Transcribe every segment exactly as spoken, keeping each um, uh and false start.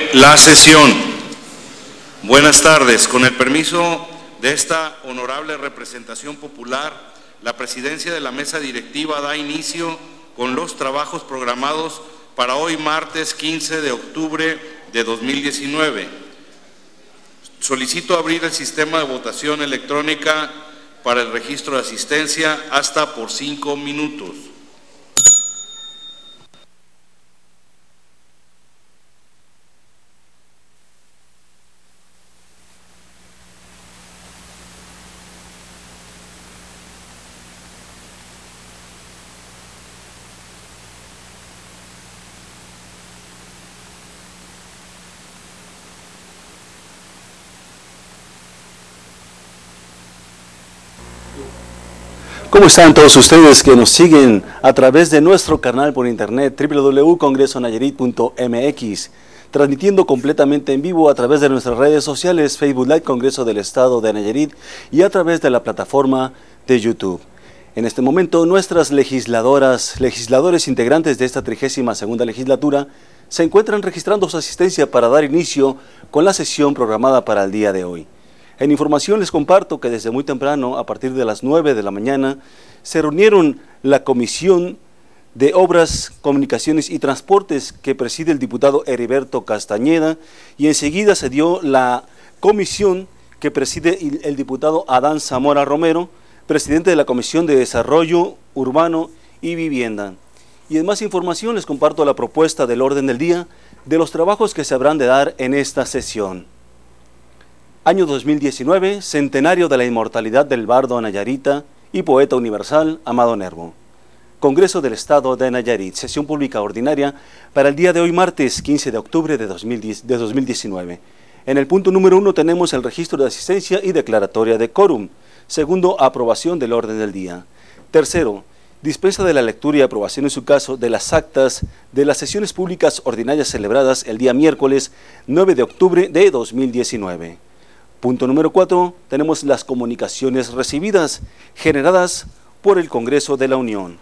la sesión. Buenas tardes. Con el permiso de esta honorable representación popular, la presidencia de la mesa directiva da inicio con los trabajos programados para hoy martes quince de octubre de dos mil diecinueve. Solicito abrir el sistema de votación electrónica para el registro de asistencia hasta por cinco minutos. ¿Cómo están todos ustedes que nos siguen a través de nuestro canal por internet doble u doble u doble u punto congreso nayarit punto m x, transmitiendo completamente en vivo a través de nuestras redes sociales, Facebook Live Congreso del Estado de Nayarit y a través de la plataforma de YouTube? En este momento, nuestras legisladoras, legisladores integrantes de esta trigésima segunda legislatura se encuentran registrando su asistencia para dar inicio con la sesión programada para el día de hoy. En información les comparto que desde muy temprano, a partir de las nueve de la mañana, se reunieron la Comisión de Obras, Comunicaciones y Transportes que preside el diputado Heriberto Castañeda, y enseguida se dio la comisión que preside el diputado Adán Zamora Romero, presidente de la Comisión de Desarrollo Urbano y Vivienda. Y en más información les comparto la propuesta del orden del día de los trabajos que se habrán de dar en esta sesión. Año dos mil diecinueve, centenario de la inmortalidad del bardo nayarita y poeta universal Amado Nervo. Congreso del Estado de Nayarit, sesión pública ordinaria para el día de hoy, martes quince de octubre de dos mil diecinueve. En el punto número uno tenemos el registro de asistencia y declaratoria de quórum. Segundo, aprobación del orden del día. Tercero, dispensa de la lectura y aprobación en su caso de las actas de las sesiones públicas ordinarias celebradas el día miércoles nueve de octubre de dos mil diecinueve. Punto número cuatro, tenemos las comunicaciones recibidas, generadas por el Congreso de la Unión,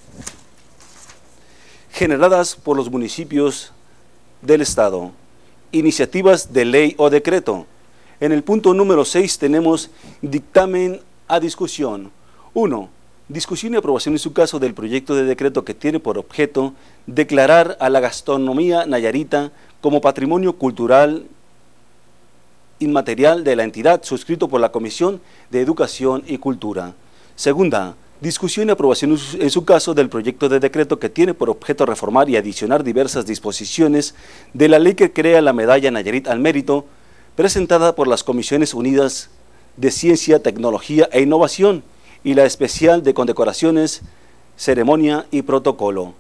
generadas por los municipios del Estado, iniciativas de ley o decreto. En el punto número seis tenemos dictamen a discusión. uno. Discusión y aprobación en su caso del proyecto de decreto que tiene por objeto declarar a la gastronomía nayarita como patrimonio cultural inmaterial de la entidad, suscrito por la Comisión de Educación y Cultura. Segunda, discusión y aprobación en su caso del proyecto de decreto que tiene por objeto reformar y adicionar diversas disposiciones de la ley que crea la Medalla Nayarit al Mérito, presentada por las Comisiones Unidas de Ciencia, Tecnología e Innovación y la especial de Condecoraciones, Ceremonia y Protocolo.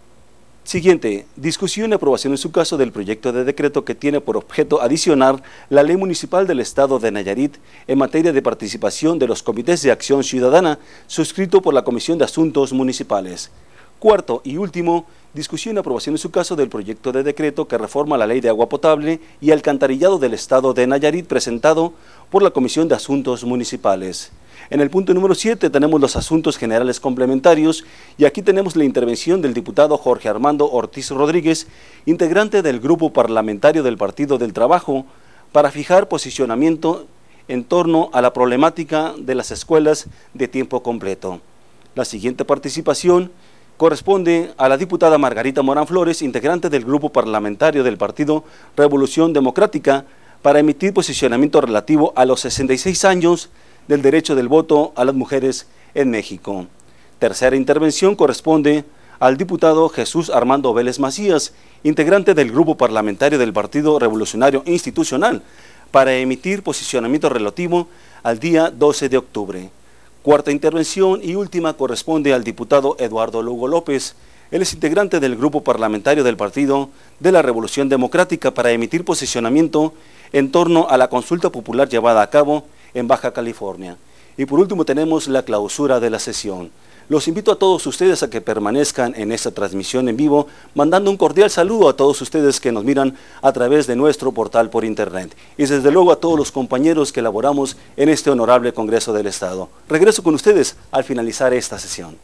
Siguiente, discusión y aprobación en su caso del proyecto de decreto que tiene por objeto adicionar la Ley Municipal del Estado de Nayarit en materia de participación de los comités de acción ciudadana, suscrito por la Comisión de Asuntos Municipales. Cuarto y último, discusión y aprobación en su caso del proyecto de decreto que reforma la Ley de Agua Potable y Alcantarillado del Estado de Nayarit, presentado por la Comisión de Asuntos Municipales. En el punto número siete tenemos los asuntos generales complementarios y aquí tenemos la intervención del diputado Jorge Armando Ortiz Rodríguez, integrante del grupo parlamentario del Partido del Trabajo, para fijar posicionamiento en torno a la problemática de las escuelas de tiempo completo. La siguiente participación corresponde a la diputada Margarita Morán Flores, integrante del grupo parlamentario del Partido Revolución Democrática, para emitir posicionamiento relativo a los sesenta y seis años del derecho del voto a las mujeres en México. Tercera intervención corresponde al diputado Jesús Armando Vélez Macías, integrante del grupo parlamentario del Partido Revolucionario Institucional, para emitir posicionamiento relativo al día doce de octubre. Cuarta intervención y última corresponde al diputado Eduardo Lugo López. Él es integrante del grupo parlamentario del Partido de la Revolución Democrática, para emitir posicionamiento en torno a la consulta popular llevada a cabo en Baja California. Y por último tenemos la clausura de la sesión. Los invito a todos ustedes a que permanezcan en esta transmisión en vivo, mandando un cordial saludo a todos ustedes que nos miran a través de nuestro portal por internet. Y desde luego a todos los compañeros que elaboramos en este honorable Congreso del Estado. Regreso con ustedes al finalizar esta sesión.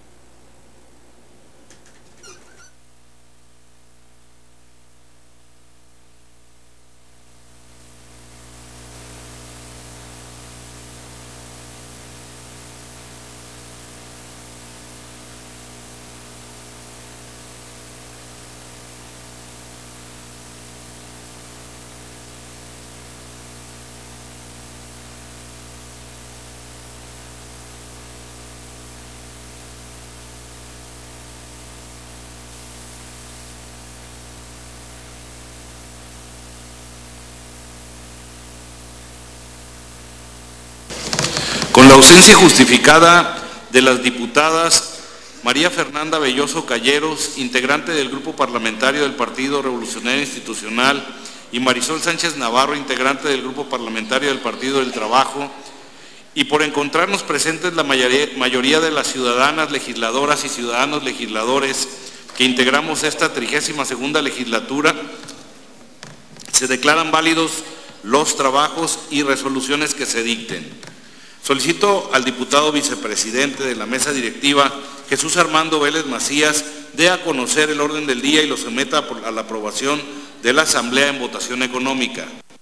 Con la ausencia justificada de las diputadas María Fernanda Belloso Calleros, integrante del Grupo Parlamentario del Partido Revolucionario Institucional, y Marisol Sánchez Navarro, integrante del Grupo Parlamentario del Partido del Trabajo, y por encontrarnos presentes la mayoría, mayoría de las ciudadanas legisladoras y ciudadanos legisladores que integramos esta trigésima segunda legislatura, se declaran válidos los trabajos y resoluciones que se dicten. Solicito al diputado vicepresidente de la mesa directiva, Jesús Armando Vélez Macías, dé a conocer el orden del día y lo someta a la aprobación de la Asamblea en votación económica.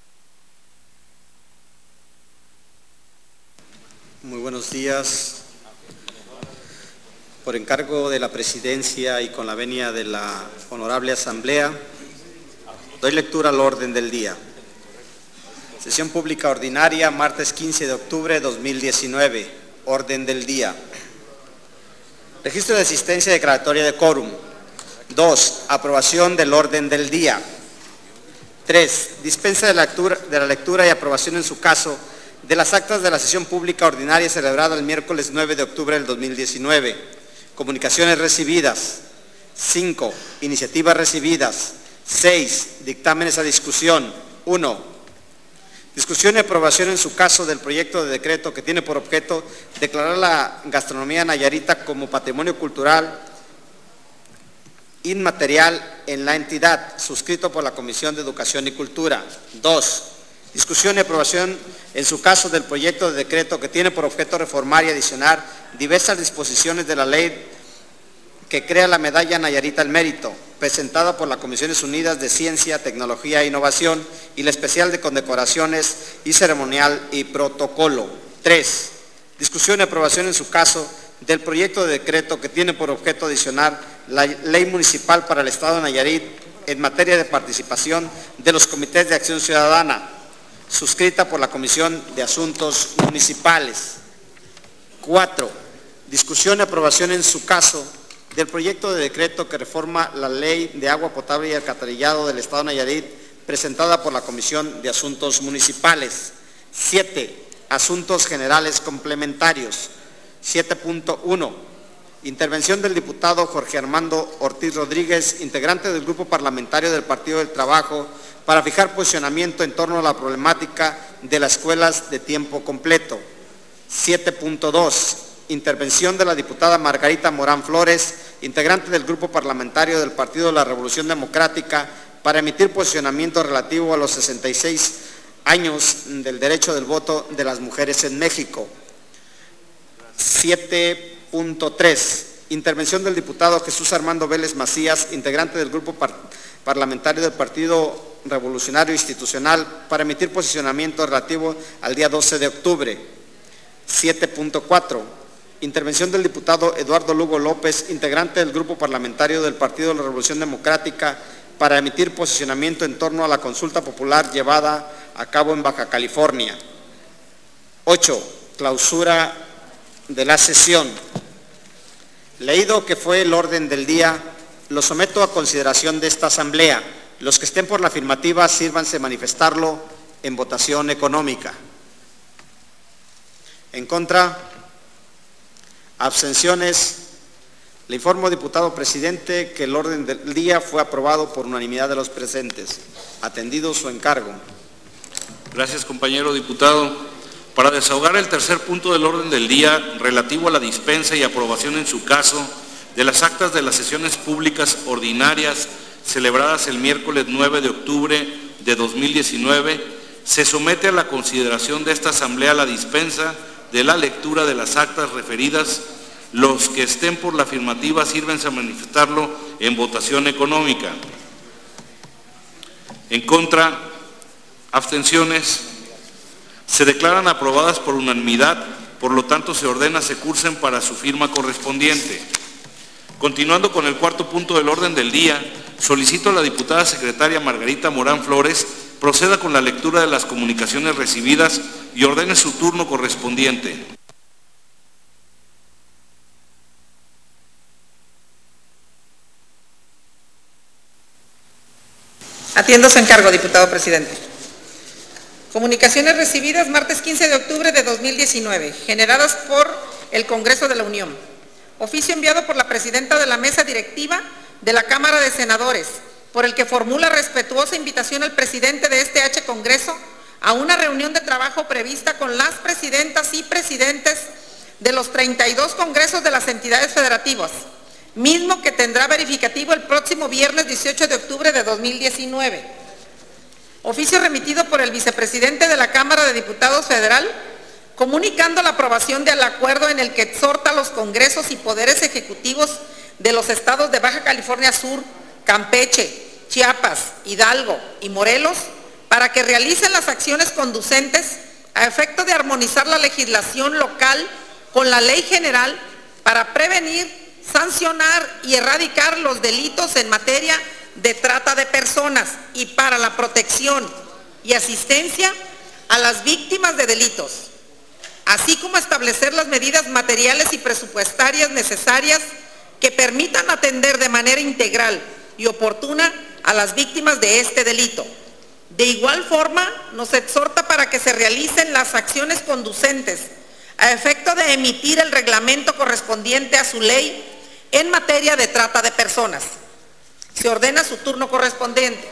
Muy buenos días. Por encargo de la presidencia y con la venia de la honorable Asamblea, doy lectura al orden del día. Sesión pública ordinaria, martes quince de octubre de dos mil diecinueve. Orden del día. Registro de asistencia y declaratoria de quórum. dos. Aprobación del orden del día. tres. Dispensa de la, lectura, de la lectura y aprobación en su caso de las actas de la sesión pública ordinaria celebrada el miércoles nueve de octubre del dos mil diecinueve. Comunicaciones recibidas. cinco. Iniciativas recibidas. seis. Dictámenes a discusión. uno. Discusión y aprobación en su caso del proyecto de decreto que tiene por objeto declarar la gastronomía nayarita como patrimonio cultural inmaterial en la entidad, suscrito por la Comisión de Educación y Cultura. dos. Discusión y aprobación en su caso del proyecto de decreto que tiene por objeto reformar y adicionar diversas disposiciones de la ley que crea la medalla Nayarita al Mérito, presentada por las Comisiones Unidas de Ciencia, Tecnología e Innovación y la especial de condecoraciones y ceremonial y protocolo. tres. Discusión y aprobación en su caso del proyecto de decreto que tiene por objeto adicionar la ley municipal para el Estado de Nayarit en materia de participación de los comités de acción ciudadana, suscrita por la Comisión de Asuntos Municipales. cuatro. Discusión y aprobación en su caso del proyecto de decreto que reforma la Ley de Agua Potable y Alcantarillado del Estado de Nayarit, presentada por la Comisión de Asuntos Municipales. siete. Asuntos generales complementarios. siete punto uno. Intervención del diputado Jorge Armando Ortiz Rodríguez, integrante del Grupo Parlamentario del Partido del Trabajo, para fijar posicionamiento en torno a la problemática de las escuelas de tiempo completo. siete punto dos. Intervención de la diputada Margarita Morán Flores, integrante del Grupo Parlamentario del Partido de la Revolución Democrática, para emitir posicionamiento relativo a los sesenta y seis años del derecho del voto de las mujeres en México. siete punto tres. Intervención del diputado Jesús Armando Vélez Macías, integrante del Grupo Par- Parlamentario del Partido Revolucionario Institucional, para emitir posicionamiento relativo al día doce de octubre. siete punto cuatro. Intervención del diputado Eduardo Lugo López, integrante del Grupo Parlamentario del Partido de la Revolución Democrática, para emitir posicionamiento en torno a la consulta popular llevada a cabo en Baja California. ocho. Clausura de la sesión. Leído que fue el orden del día, lo someto a consideración de esta Asamblea. Los que estén por la afirmativa, sírvanse manifestarlo en votación económica. En contra, abstenciones. Le informo, diputado presidente, que el orden del día fue aprobado por unanimidad de los presentes. Atendido su encargo. Gracias, compañero diputado. Para desahogar el tercer punto del orden del día, relativo a la dispensa y aprobación en su caso de las actas de las sesiones públicas ordinarias celebradas el miércoles nueve de octubre de dos mil diecinueve, se somete a la consideración de esta Asamblea la dispensa de la lectura de las actas referidas. Los que estén por la afirmativa, sírvense a manifestarlo en votación económica. En contra, abstenciones. Se declaran aprobadas por unanimidad, por lo tanto se ordena se cursen para su firma correspondiente. Continuando con el cuarto punto del orden del día, solicito a la diputada secretaria Margarita Morán Flores proceda con la lectura de las comunicaciones recibidas y ordene su turno correspondiente. Atiendo su encargo, diputado presidente. Comunicaciones recibidas martes quince de octubre de dos mil diecinueve, generadas por el Congreso de la Unión. Oficio enviado por la presidenta de la mesa directiva de la Cámara de Senadores, por el que formula respetuosa invitación al presidente de este H Congreso a una reunión de trabajo prevista con las presidentas y presidentes de los treinta y dos congresos de las entidades federativas, mismo que tendrá verificativo el próximo viernes dieciocho de octubre de dos mil diecinueve. Oficio remitido por el vicepresidente de la Cámara de Diputados Federal, comunicando la aprobación del acuerdo en el que exhorta a los congresos y poderes ejecutivos de los estados de Baja California Sur, Campeche, Chiapas, Hidalgo y Morelos para que realicen las acciones conducentes a efecto de armonizar la legislación local con la ley general para prevenir, sancionar y erradicar los delitos en materia de trata de personas y para la protección y asistencia a las víctimas de delitos, así como establecer las medidas materiales y presupuestarias necesarias que permitan atender de manera integral y oportuna a las víctimas de este delito. De igual forma, nos exhorta para que se realicen las acciones conducentes a efecto de emitir el reglamento correspondiente a su ley en materia de trata de personas. Se ordena su turno correspondiente.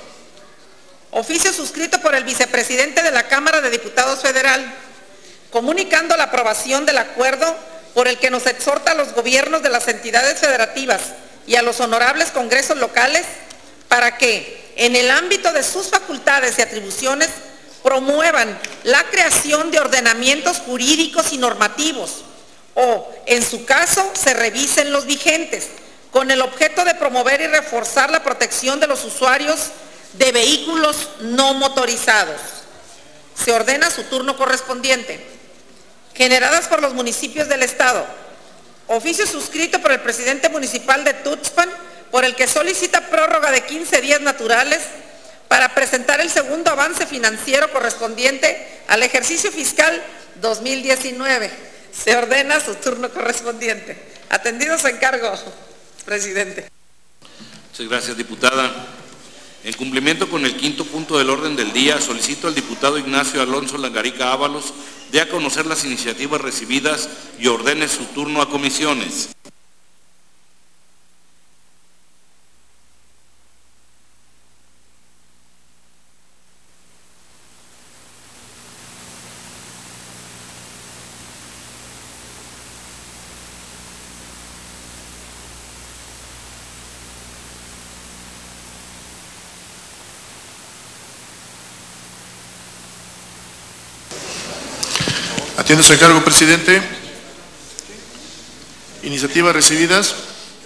Oficio suscrito por el vicepresidente de la Cámara de Diputados Federal, comunicando la aprobación del acuerdo por el que nos exhorta a los gobiernos de las entidades federativas y a los honorables congresos locales para que, en el ámbito de sus facultades y atribuciones, promuevan la creación de ordenamientos jurídicos y normativos o, en su caso, se revisen los vigentes, con el objeto de promover y reforzar la protección de los usuarios de vehículos no motorizados. Se ordena su turno correspondiente. Generadas por los municipios del Estado. Oficio suscrito por el presidente municipal de Tuxpan, por el que solicita prórroga de quince días naturales para presentar el segundo avance financiero correspondiente al ejercicio fiscal dos mil diecinueve. Se ordena su turno correspondiente. Atendido su encargo, presidente. Muchas gracias, diputada. En cumplimiento con el quinto punto del orden del día, solicito al diputado Ignacio Alonso Langarica Ábalos dé a conocer las iniciativas recibidas y ordene su turno a comisiones. Atiendo su encargo, presidente. Iniciativas recibidas.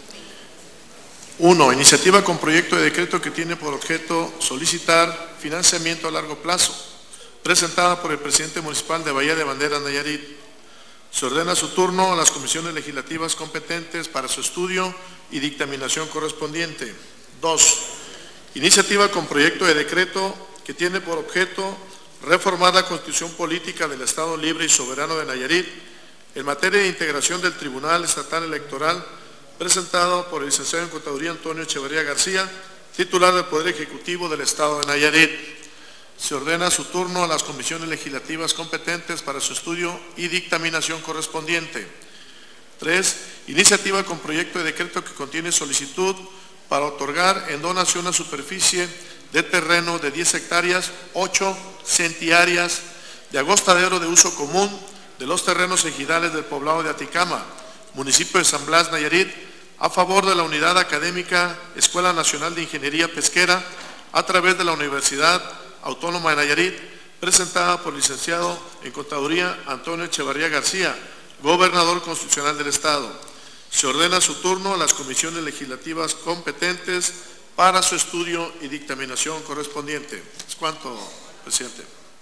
Uno, iniciativa con proyecto de decreto que tiene por objeto solicitar financiamiento a largo plazo, presentada por el presidente municipal de Bahía de Banderas, Nayarit. Se ordena su turno a las comisiones legislativas competentes para su estudio y dictaminación correspondiente. Dos, iniciativa con proyecto de decreto que tiene por objeto reformar la Constitución Política del Estado Libre y Soberano de Nayarit en materia de integración del Tribunal Estatal Electoral, presentado por el licenciado en Contaduría Antonio Echeverría García, titular del Poder Ejecutivo del Estado de Nayarit. Se ordena su turno a las comisiones legislativas competentes para su estudio y dictaminación correspondiente. Tres, iniciativa con proyecto de decreto que contiene solicitud para otorgar en donación a superficie de terreno de diez hectáreas, ocho centiáreas de agostadero de uso común de los terrenos ejidales del poblado de Aticama, municipio de San Blas, Nayarit, a favor de la Unidad Académica Escuela Nacional de Ingeniería Pesquera a través de la Universidad Autónoma de Nayarit, presentada por el licenciado en Contaduría Antonio Echeverría García, gobernador constitucional del Estado. Se ordena su turno a las comisiones legislativas competentes para su estudio y dictaminación correspondiente. Es cuanto, presidente.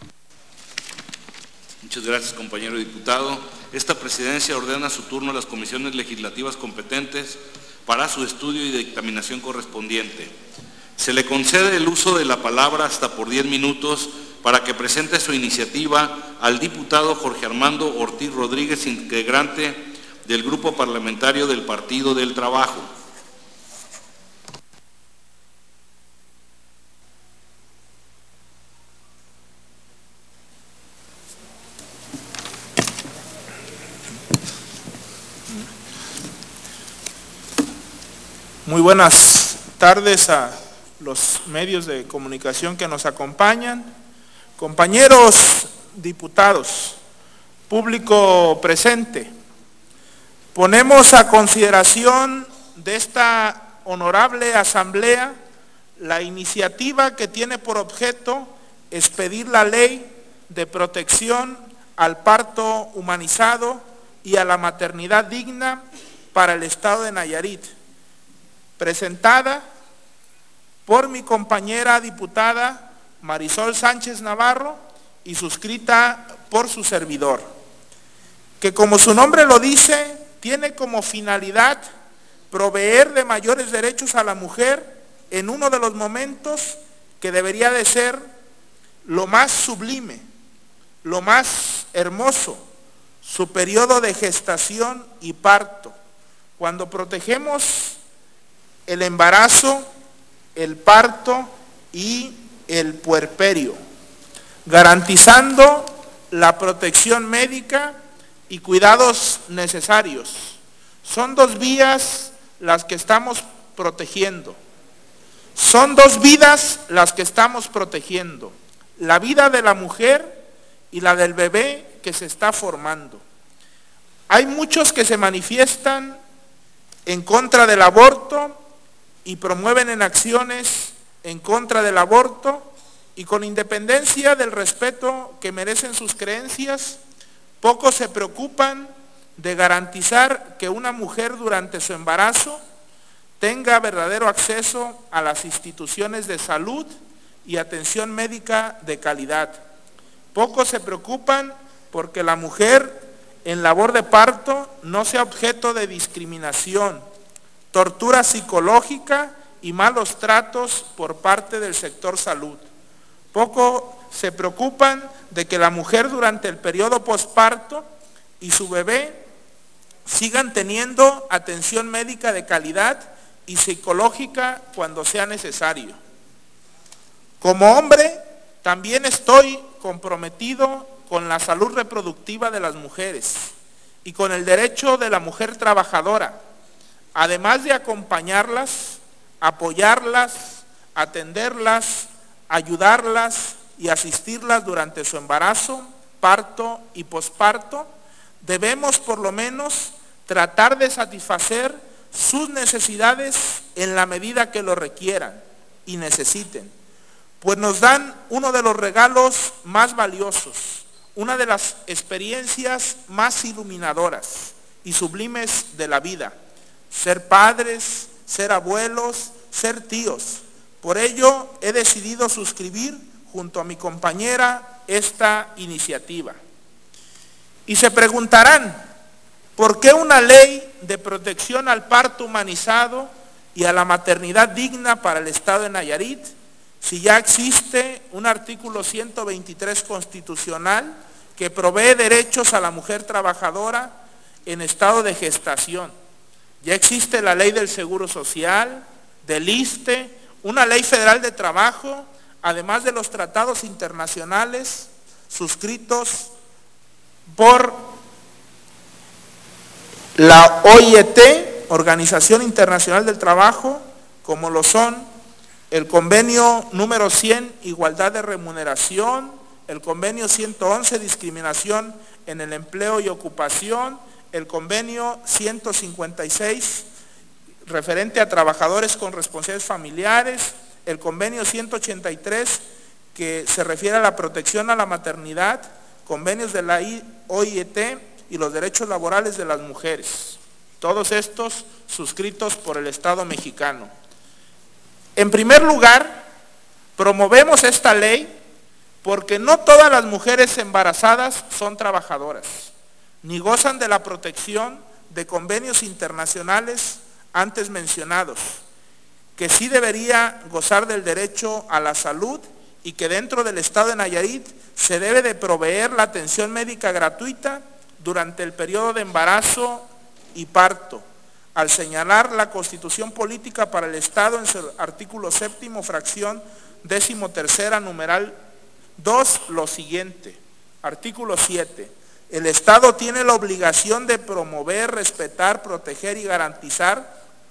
Muchas gracias, compañero diputado. Esta presidencia ordena su turno a las comisiones legislativas competentes para su estudio y dictaminación correspondiente. Se le concede el uso de la palabra hasta por diez minutos para que presente su iniciativa al diputado Jorge Armando Ortiz Rodríguez, integrante del Grupo Parlamentario del Partido del Trabajo. Muy buenas tardes a los medios de comunicación que nos acompañan, compañeros diputados, público presente. Ponemos a consideración de esta honorable asamblea la iniciativa que tiene por objeto expedir la ley de protección al parto humanizado y a la maternidad digna para el estado de Nayarit, presentada por mi compañera diputada Marisol Sánchez Navarro y suscrita por su servidor, que como su nombre lo dice, tiene como finalidad proveer de mayores derechos a la mujer en uno de los momentos que debería de ser lo más sublime, lo más hermoso, su periodo de gestación y parto, cuando protegemos el embarazo, el parto y el puerperio, garantizando la protección médica y cuidados necesarios. Son dos vías las que estamos protegiendo. Son dos vidas las que estamos protegiendo. La vida de la mujer y la del bebé que se está formando. Hay muchos que se manifiestan en contra del aborto y promueven en acciones en contra del aborto, y con independencia del respeto que merecen sus creencias, pocos se preocupan de garantizar que una mujer durante su embarazo tenga verdadero acceso a las instituciones de salud y atención médica de calidad. Pocos se preocupan porque la mujer en labor de parto no sea objeto de discriminación, tortura psicológica y malos tratos por parte del sector salud. Poco se preocupan de que la mujer durante el periodo posparto y su bebé sigan teniendo atención médica de calidad y psicológica cuando sea necesario. Como hombre, también estoy comprometido con la salud reproductiva de las mujeres y con el derecho de la mujer trabajadora, además de acompañarlas, apoyarlas, atenderlas, ayudarlas y asistirlas durante su embarazo, parto y posparto. Debemos por lo menos tratar de satisfacer sus necesidades en la medida que lo requieran y necesiten, pues nos dan uno de los regalos más valiosos, una de las experiencias más iluminadoras y sublimes de la vida: ser padres, ser abuelos, ser tíos. Por ello he decidido suscribir junto a mi compañera esta iniciativa. Y se preguntarán, ¿por qué una ley de protección al parto humanizado y a la maternidad digna para el estado de Nayarit, si ya existe un artículo ciento veintitrés constitucional que provee derechos a la mujer trabajadora en estado de gestación? Ya existe la ley del Seguro Social, del I S S S T E, una ley federal de trabajo, además de los tratados internacionales suscritos por la O I T, Organización Internacional del Trabajo, como lo son el convenio número cien, igualdad de remuneración, el convenio ciento once, discriminación en el empleo y ocupación, el convenio ciento cincuenta y seis, referente a trabajadores con responsabilidades familiares, el convenio ciento ochenta y tres, que se refiere a la protección a la maternidad, convenios de la O I T y los derechos laborales de las mujeres, todos estos suscritos por el Estado mexicano. En primer lugar, promovemos esta ley porque no todas las mujeres embarazadas son trabajadoras, ni gozan de la protección de convenios internacionales antes mencionados, que sí debería gozar del derecho a la salud y que dentro del estado de Nayarit se debe de proveer la atención médica gratuita durante el periodo de embarazo y parto, al señalar la Constitución Política para el Estado en su artículo séptimo, fracción décimo tercera, numeral dos, lo siguiente, artículo siete. El Estado tiene la obligación de promover, respetar, proteger y garantizar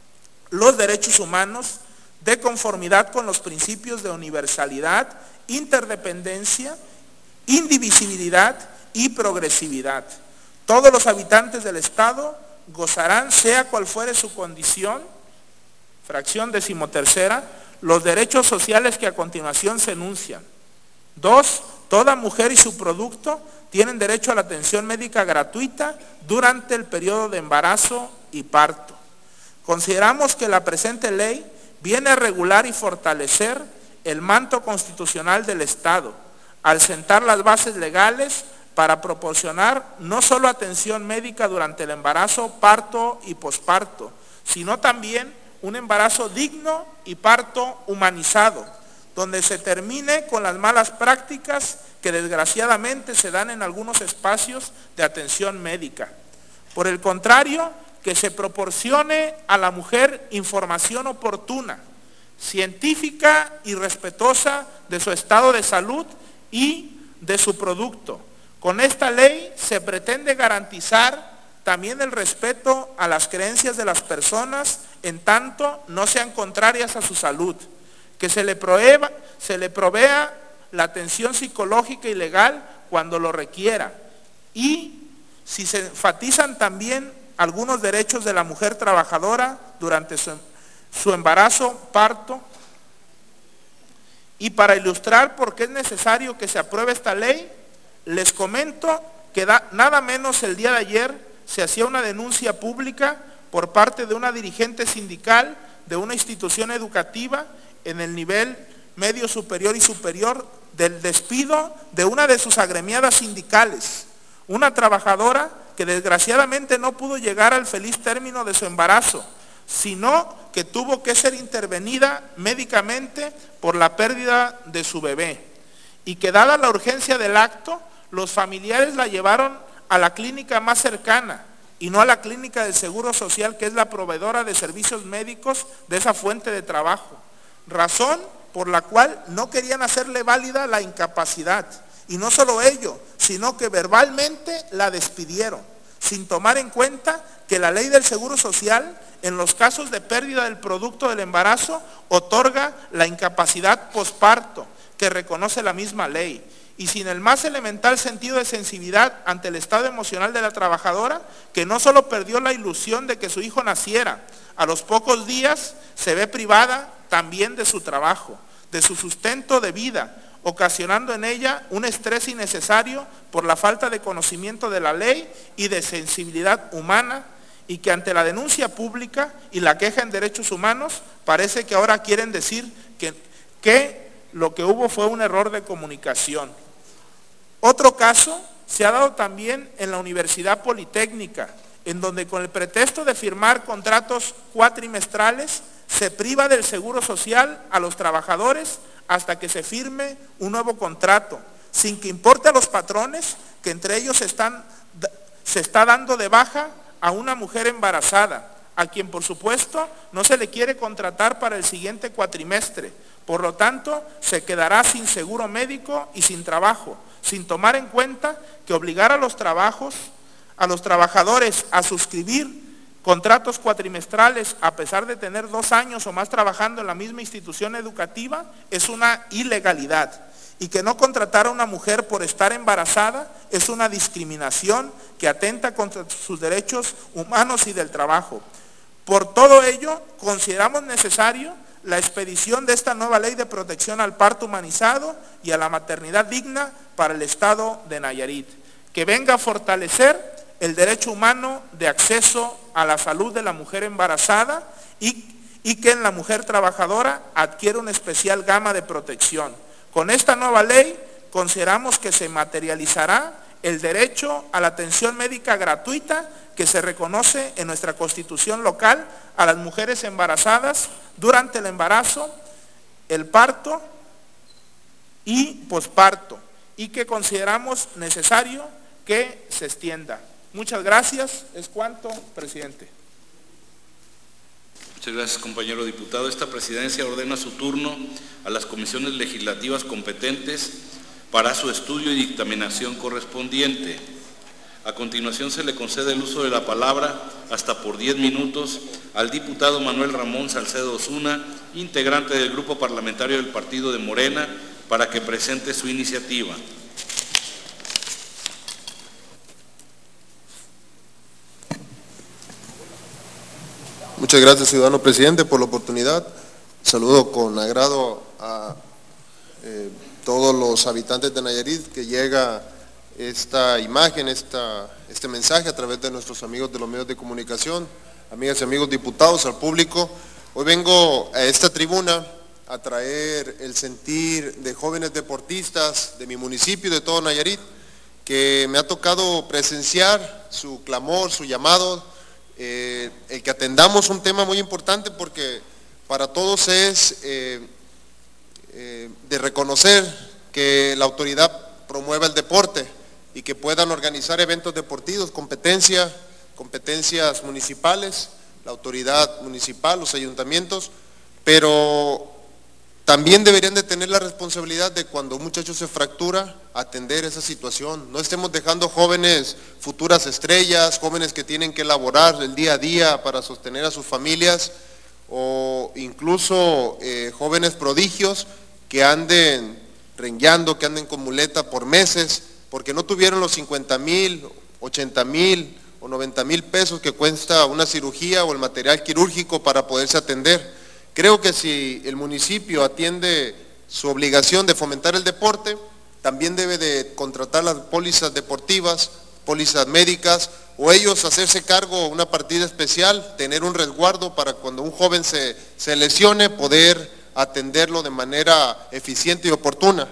los derechos humanos de conformidad con los principios de universalidad, interdependencia, indivisibilidad y progresividad. Todos los habitantes del Estado gozarán, sea cual fuere su condición, fracción decimotercera, los derechos sociales que a continuación se enuncian. Dos, toda mujer y su producto tienen derecho a la atención médica gratuita durante el periodo de embarazo y parto. Consideramos que la presente ley viene a regular y fortalecer el manto constitucional del Estado, al sentar las bases legales para proporcionar no solo atención médica durante el embarazo, parto y posparto, sino también un embarazo digno y parto humanizado, donde se termine con las malas prácticas que desgraciadamente se dan en algunos espacios de atención médica. Por el contrario, que se proporcione a la mujer información oportuna, científica y respetuosa de su estado de salud y de su producto. Con esta ley se pretende garantizar también el respeto a las creencias de las personas en tanto no sean contrarias a su salud, que se le provea, se le provea la atención psicológica y legal cuando lo requiera, y si se enfatizan también algunos derechos de la mujer trabajadora durante su, su embarazo, parto. Y para ilustrar por qué es necesario que se apruebe esta ley, les comento que da, nada menos el día de ayer se hacía una denuncia pública por parte de una dirigente sindical de una institución educativa en el nivel medio superior y superior del despido de una de sus agremiadas sindicales, una trabajadora que desgraciadamente no pudo llegar al feliz término de su embarazo, sino que tuvo que ser intervenida médicamente por la pérdida de su bebé, y que dada la urgencia del acto, los familiares la llevaron a la clínica más cercana y no a la clínica del Seguro Social, que es la proveedora de servicios médicos de esa fuente de trabajo, razón por la cual no querían hacerle válida la incapacidad. Y no solo ello, sino que verbalmente la despidieron, sin tomar en cuenta que la ley del Seguro Social, en los casos de pérdida del producto del embarazo, otorga la incapacidad posparto, que reconoce la misma ley, y sin el más elemental sentido de sensibilidad ante el estado emocional de la trabajadora, que no solo perdió la ilusión de que su hijo naciera, a los pocos días se ve privada también de su trabajo, de su sustento de vida, ocasionando en ella un estrés innecesario por la falta de conocimiento de la ley y de sensibilidad humana, y que ante la denuncia pública y la queja en derechos humanos parece que ahora quieren decir que, que lo que hubo fue un error de comunicación. Otro caso se ha dado también en la Universidad Politécnica, en donde con el pretexto de firmar contratos cuatrimestrales se priva del seguro social a los trabajadores hasta que se firme un nuevo contrato, sin que importe a los patrones que entre ellos están, se está dando de baja a una mujer embarazada, a quien por supuesto no se le quiere contratar para el siguiente cuatrimestre. Por lo tanto, se quedará sin seguro médico y sin trabajo, sin tomar en cuenta que obligar a los trabajos, a los trabajadores a suscribir contratos cuatrimestrales a pesar de tener dos años o más trabajando en la misma institución educativa es una ilegalidad, y que no contratar a una mujer por estar embarazada es una discriminación que atenta contra sus derechos humanos y del trabajo. Por todo ello, consideramos necesario la expedición de esta nueva ley de protección al parto humanizado y a la maternidad digna para el Estado de Nayarit, que venga a fortalecer el derecho humano de acceso a la salud de la mujer embarazada y, y que en la mujer trabajadora adquiera una especial gama de protección. Con esta nueva ley consideramos que se materializará el derecho a la atención médica gratuita que se reconoce en nuestra Constitución local a las mujeres embarazadas durante el embarazo, el parto y posparto, y que consideramos necesario que se extienda. Muchas gracias. Es cuanto, presidente. Muchas gracias, compañero diputado. Esta presidencia ordena su turno a las comisiones legislativas competentes para su estudio y dictaminación correspondiente. A continuación se le concede el uso de la palabra hasta por diez minutos al diputado Manuel Ramón Salcedo Osuna, integrante del Grupo Parlamentario del Partido de Morena, para que presente su iniciativa. Muchas gracias, ciudadano presidente, por la oportunidad. Saludo con agrado a eh, todos los habitantes de Nayarit que llega esta imagen, esta, este mensaje a través de nuestros amigos de los medios de comunicación, amigas y amigos diputados, al público. Hoy vengo a esta tribuna a traer el sentir de jóvenes deportistas de mi municipio y de todo Nayarit, que me ha tocado presenciar su clamor, su llamado, eh, el que atendamos un tema muy importante porque para todos es eh, eh, de reconocer que la autoridad promueva el deporte y que puedan organizar eventos deportivos, competencia, competencias municipales, la autoridad municipal, los ayuntamientos, pero también deberían de tener la responsabilidad de cuando un muchacho se fractura, atender esa situación. No estemos dejando jóvenes futuras estrellas, jóvenes que tienen que elaborar el día a día para sostener a sus familias, o incluso eh, jóvenes prodigios que anden rengueando, que anden con muleta por meses, porque no tuvieron los cincuenta mil, ochenta mil o noventa mil pesos que cuesta una cirugía o el material quirúrgico para poderse atender. Creo que si el municipio atiende su obligación de fomentar el deporte, también debe de contratar las pólizas deportivas, pólizas médicas, o ellos hacerse cargo una partida especial, tener un resguardo para cuando un joven se, se lesione, poder atenderlo de manera eficiente y oportuna.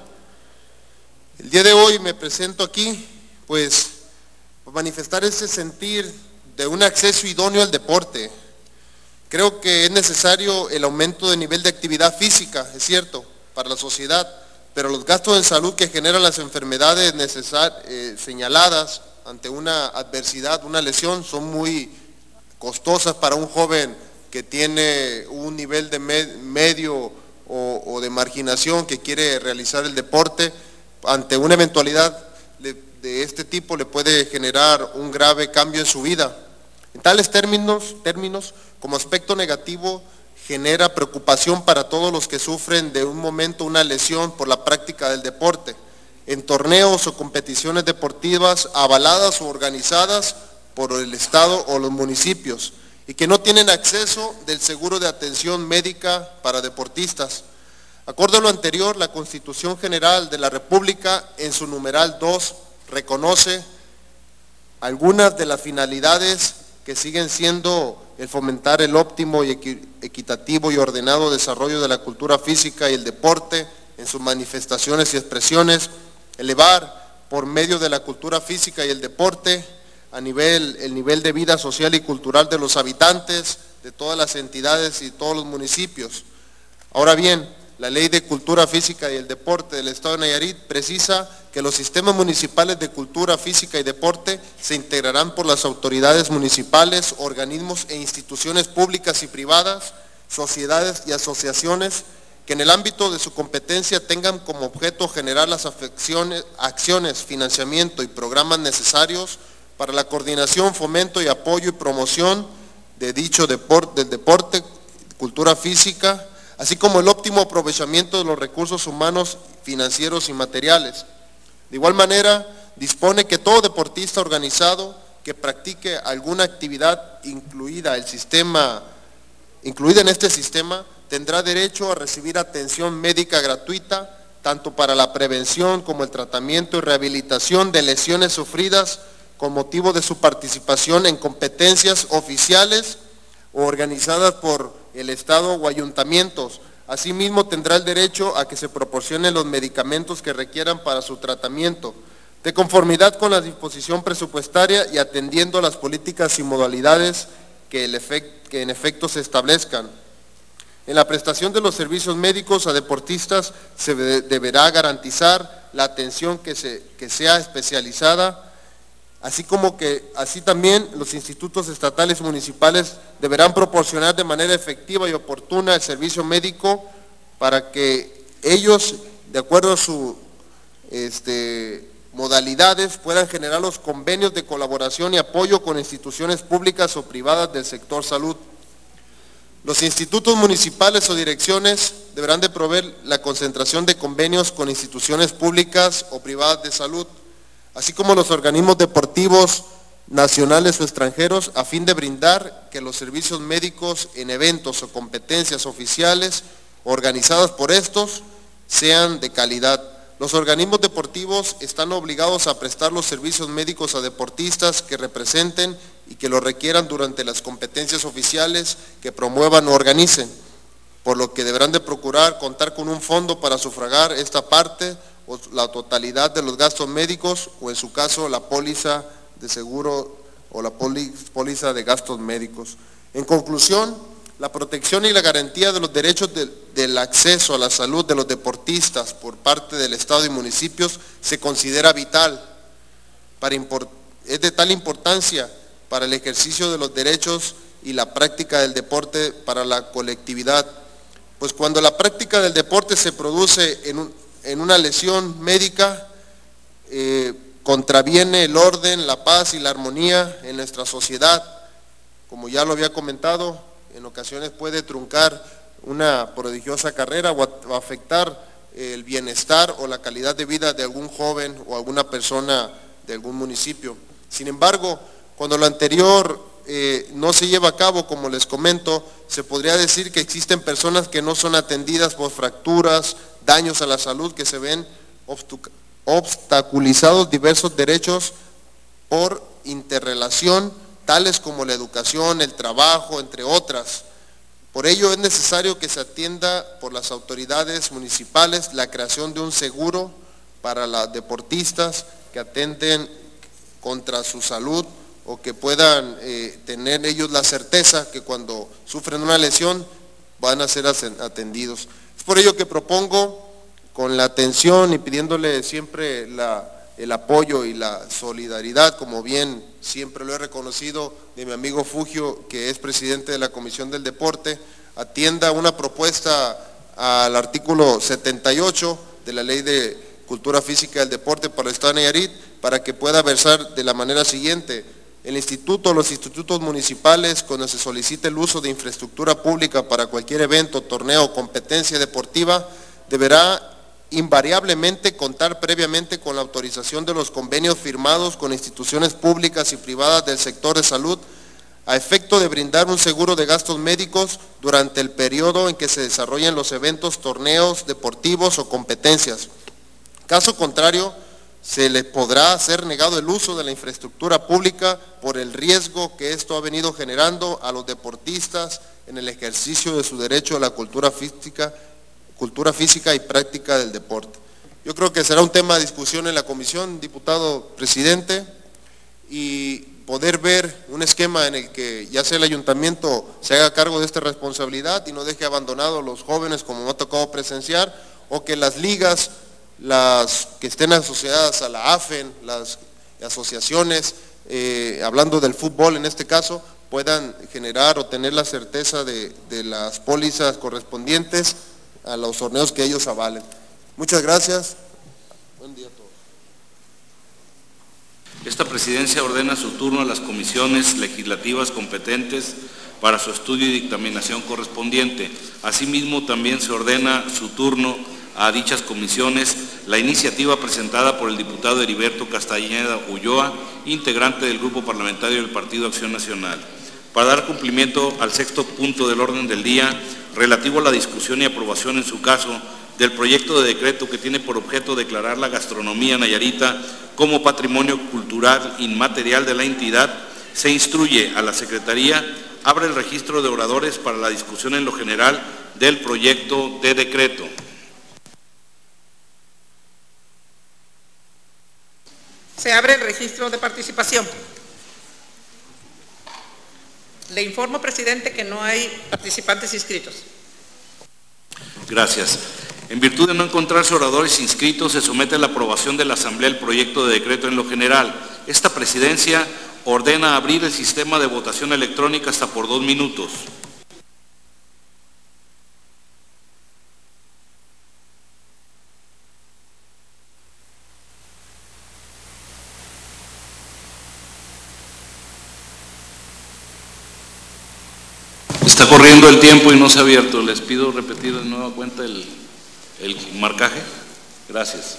El día de hoy me presento aquí, pues, para manifestar ese sentir de un acceso idóneo al deporte. Creo que es necesario el aumento de nivel de actividad física, es cierto, para la sociedad, pero los gastos en salud que generan las enfermedades eh, señaladas ante una adversidad, una lesión, son muy costosas para un joven que tiene un nivel de med medio o, o de marginación que quiere realizar el deporte. Ante una eventualidad de, de este tipo le puede generar un grave cambio en su vida. En tales términos, términos, como aspecto negativo, genera preocupación para todos los que sufren de un momento una lesión por la práctica del deporte, en torneos o competiciones deportivas avaladas o organizadas por el Estado o los municipios, y que no tienen acceso del seguro de atención médica para deportistas. Acorde a lo anterior, la Constitución General de la República, en su numeral dos, reconoce algunas de las finalidades que siguen siendo el fomentar el óptimo y equitativo y ordenado desarrollo de la cultura física y el deporte en sus manifestaciones y expresiones, elevar por medio de la cultura física y el deporte a nivel, el nivel de vida social y cultural de los habitantes, de todas las entidades y todos los municipios. Ahora bien, la Ley de Cultura Física y el Deporte del Estado de Nayarit precisa que los sistemas municipales de cultura física y deporte se integrarán por las autoridades municipales, organismos e instituciones públicas y privadas, sociedades y asociaciones que en el ámbito de su competencia tengan como objeto generar las afecciones, acciones, financiamiento y programas necesarios para la coordinación, fomento y apoyo y promoción de dicho deporte, del deporte, cultura física, así como el óptimo aprovechamiento de los recursos humanos, financieros y materiales. De igual manera, dispone que todo deportista organizado que practique alguna actividad incluida, el sistema, incluida en este sistema, tendrá derecho a recibir atención médica gratuita, tanto para la prevención como el tratamiento y rehabilitación de lesiones sufridas con motivo de su participación en competencias oficiales o organizadas por el Estado o ayuntamientos. Asimismo, tendrá el derecho a que se proporcionen los medicamentos que requieran para su tratamiento, de conformidad con la disposición presupuestaria y atendiendo a las políticas y modalidades que, el efect, que en efecto se establezcan. En la prestación de los servicios médicos a deportistas se de, deberá garantizar la atención que, se, que sea especializada, así como que así también los institutos estatales y municipales deberán proporcionar de manera efectiva y oportuna el servicio médico para que ellos, de acuerdo a su este, modalidades puedan generar los convenios de colaboración y apoyo con instituciones públicas o privadas del sector salud. Los institutos municipales o direcciones deberán de proveer la concentración de convenios con instituciones públicas o privadas de salud, así como los organismos deportivos nacionales o extranjeros, a fin de brindar que los servicios médicos en eventos o competencias oficiales organizadas por estos sean de calidad. Los organismos deportivos están obligados a prestar los servicios médicos a deportistas que representen y que lo requieran durante las competencias oficiales que promuevan o organicen, por lo que deberán de procurar contar con un fondo para sufragar esta parte o la totalidad de los gastos médicos, o en su caso la póliza de seguro o la póliza de gastos médicos. En conclusión, la protección y la garantía de los derechos de, del acceso a la salud de los deportistas por parte del Estado y municipios se considera vital, para import, es de tal importancia para el ejercicio de los derechos y la práctica del deporte para la colectividad, pues cuando la práctica del deporte se produce en, un, en una lesión médica, eh, contraviene el orden, la paz y la armonía en nuestra sociedad. Como ya lo había comentado, en ocasiones puede truncar una prodigiosa carrera o afectar el bienestar o la calidad de vida de algún joven o alguna persona de algún municipio. Sin embargo, cuando lo anterior eh, no se lleva a cabo, como les comento, se podría decir que existen personas que no son atendidas por fracturas, daños a la salud, que se ven obstaculizados diversos derechos por interrelación, tales como la educación, el trabajo, entre otras. Por ello es necesario que se atienda por las autoridades municipales la creación de un seguro para los deportistas que atenten contra su salud, o que puedan eh, tener ellos la certeza que cuando sufren una lesión van a ser atendidos. Es por ello que propongo, con la atención y pidiéndole siempre la, el apoyo y la solidaridad, como bien siempre lo he reconocido, de mi amigo Fugio, que es presidente de la Comisión del Deporte, atienda una propuesta al artículo setenta y ocho de la Ley de Cultura Física del Deporte para el Estado de Nayarit, para que pueda versar de la manera siguiente: el instituto o los institutos municipales, cuando se solicite el uso de infraestructura pública para cualquier evento, torneo o competencia deportiva, deberá invariablemente contar previamente con la autorización de los convenios firmados con instituciones públicas y privadas del sector de salud, a efecto de brindar un seguro de gastos médicos durante el periodo en que se desarrollen los eventos, torneos deportivos o competencias. Caso contrario, se les podrá ser negado el uso de la infraestructura pública por el riesgo que esto ha venido generando a los deportistas en el ejercicio de su derecho a la cultura física, cultura física y práctica del deporte. Yo creo que será un tema de discusión en la comisión, diputado presidente, y poder ver un esquema en el que ya sea el ayuntamiento se haga cargo de esta responsabilidad y no deje abandonados a los jóvenes, como me ha tocado presenciar, o que las ligas, las que estén asociadas a la A F E N, las asociaciones, eh, hablando del fútbol en este caso, puedan generar o tener la certeza de, de las pólizas correspondientes a los torneos que ellos avalen. Muchas gracias. Buen día a todos. Esta presidencia ordena su turno a las comisiones legislativas competentes para su estudio y dictaminación correspondiente. Asimismo, también se ordena su turno a dichas comisiones la iniciativa presentada por el diputado Heriberto Castañeda Ulloa, integrante del Grupo Parlamentario del Partido Acción Nacional. Para dar cumplimiento al sexto punto del orden del día, relativo a la discusión y aprobación en su caso del proyecto de decreto que tiene por objeto declarar la gastronomía nayarita como patrimonio cultural inmaterial de la entidad, se instruye a la Secretaría abre el registro de oradores para la discusión en lo general del proyecto de decreto. Se abre el registro de participación. Le informo, presidente, que no hay participantes inscritos. Gracias. En virtud de no encontrarse oradores inscritos, se somete a la aprobación de la Asamblea el proyecto de decreto en lo general. Esta presidencia ordena abrir el sistema de votación electrónica hasta por dos minutos. Está corriendo el tiempo y no se ha abierto. Les pido repetir de nueva cuenta el, el marcaje. Gracias.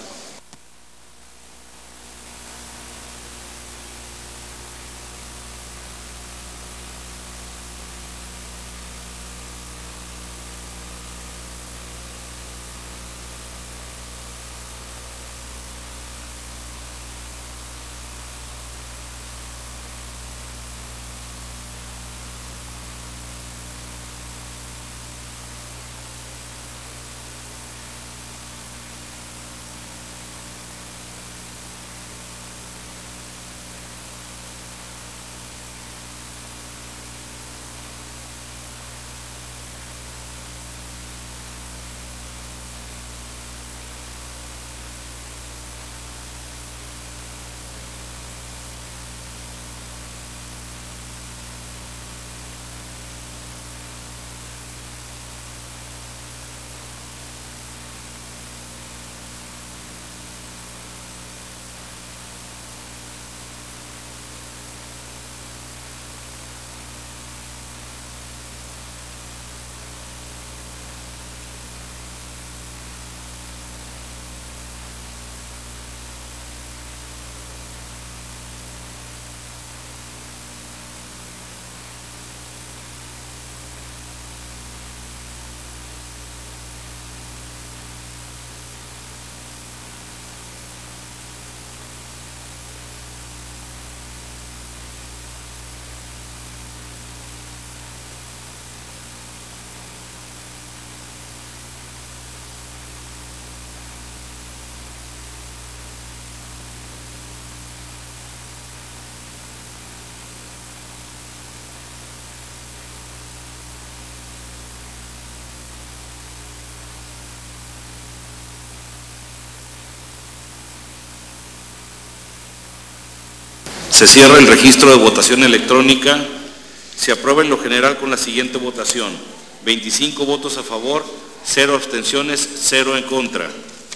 Se cierra el registro de votación electrónica. Se aprueba en lo general con la siguiente votación: veinticinco votos a favor, cero abstenciones, cero en contra.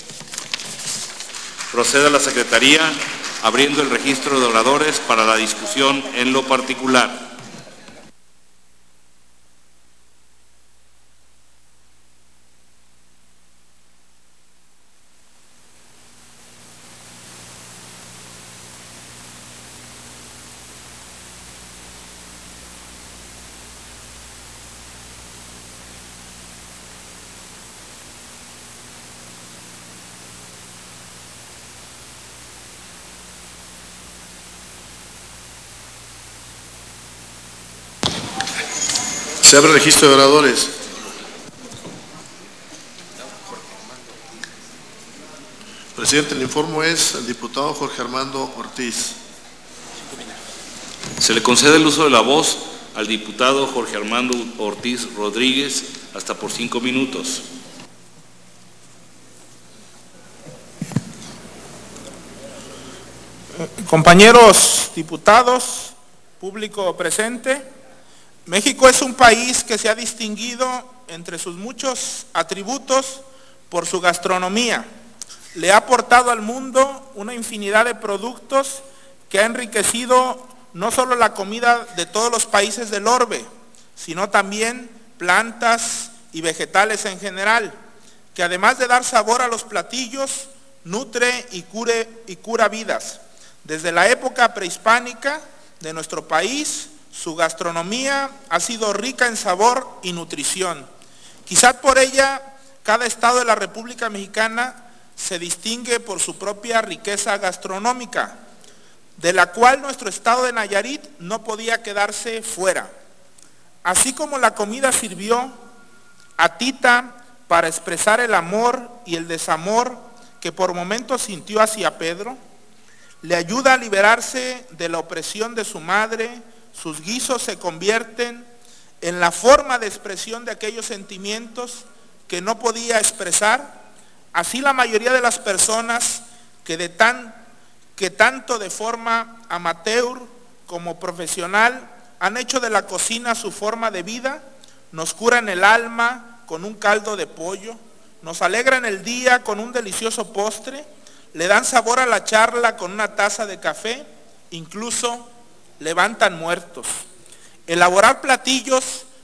Procede a la Secretaría abriendo el registro de oradores para la discusión en lo particular. Se abre el registro de oradores. Presidente, el informe es el diputado Jorge Armando Ortiz. Se le concede el uso de la voz al diputado Jorge Armando Ortiz Rodríguez hasta por cinco minutos. Compañeros diputados, público presente, México es un país que se ha distinguido entre sus muchos atributos por su gastronomía. Le ha aportado al mundo una infinidad de productos que ha enriquecido no solo la comida de todos los países del orbe, sino también plantas y vegetales en general, que además de dar sabor a los platillos, nutre y, cure, y cura vidas. Desde la época prehispánica de nuestro país, su gastronomía ha sido rica en sabor y nutrición. Quizás por ella, cada estado de la República Mexicana se distingue por su propia riqueza gastronómica, de la cual nuestro estado de Nayarit no podía quedarse fuera. Así como la comida sirvió a Tita para expresar el amor y el desamor que por momentos sintió hacia Pedro, le ayuda a liberarse de la opresión de su madre. Sus guisos se convierten en la forma de expresión de aquellos sentimientos que no podía expresar. Así la mayoría de las personas que, de tan, que tanto de forma amateur como profesional han hecho de la cocina su forma de vida, nos curan el alma con un caldo de pollo, nos alegran el día con un delicioso postre, le dan sabor a la charla con una taza de café, incluso levantan muertos. Elaborar platillos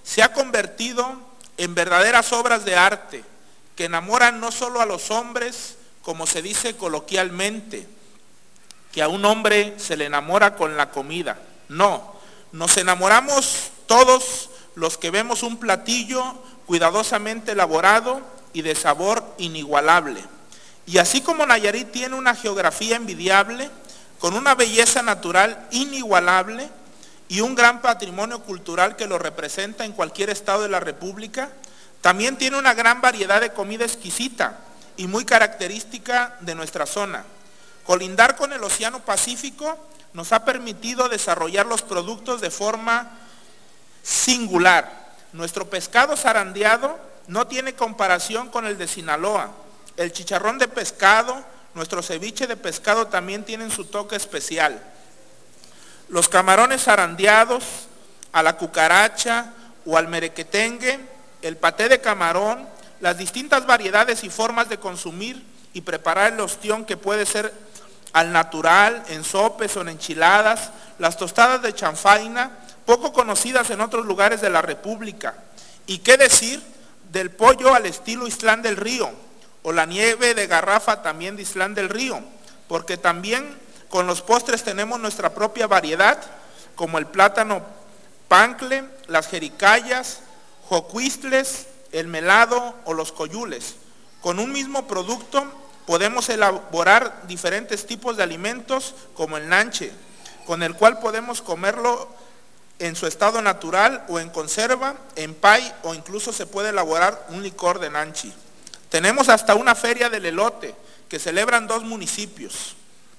se ha convertido en verdaderas obras de arte que enamoran no solo a los hombres, como se dice coloquialmente, que a un hombre se le enamora con la comida. No, nos enamoramos todos los que vemos un platillo cuidadosamente elaborado y de sabor inigualable. Y así como Nayarit tiene una geografía envidiable, con una belleza natural inigualable y un gran patrimonio cultural que lo representa en cualquier estado de la República, también tiene una gran variedad de comida exquisita y muy característica de nuestra zona. Colindar con el Océano Pacífico nos ha permitido desarrollar los productos de forma singular. Nuestro pescado zarandeado no tiene comparación con el de Sinaloa. El chicharrón de pescado, nuestro ceviche de pescado también tienen su toque especial. Los camarones zarandeados, a la cucaracha o al merequetengue, el paté de camarón, las distintas variedades y formas de consumir y preparar el ostión que puede ser al natural, en sopes o en enchiladas, las tostadas de chanfaina, poco conocidas en otros lugares de la República. ¿Y qué decir del pollo al estilo Islán del Río, o la nieve de garrafa también de Islán del Río? Porque también con los postres tenemos nuestra propia variedad, como el plátano pancle, las jericayas, jocuistles, el melado o los coyules. Con un mismo producto podemos elaborar diferentes tipos de alimentos, como el nanche, con el cual podemos comerlo en su estado natural o en conserva, en pay, o incluso se puede elaborar un licor de nanchi. Tenemos hasta una feria del elote que celebran dos municipios.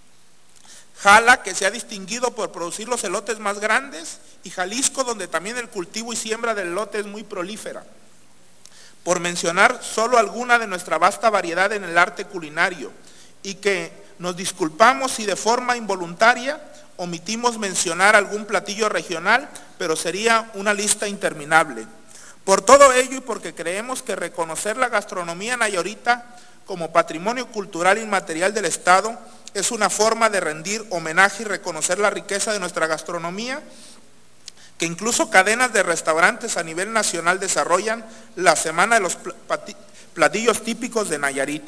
Jala, que se ha distinguido por producir los elotes más grandes, y Jalisco, donde también el cultivo y siembra del elote es muy prolífera. Por mencionar solo alguna de nuestra vasta variedad en el arte culinario, y que nos disculpamos si de forma involuntaria omitimos mencionar algún platillo regional, pero sería una lista interminable. Por todo ello y porque creemos que reconocer la gastronomía nayarita como patrimonio cultural inmaterial del Estado es una forma de rendir homenaje y reconocer la riqueza de nuestra gastronomía, que incluso cadenas de restaurantes a nivel nacional desarrollan la Semana de los Platillos Típicos de Nayarit.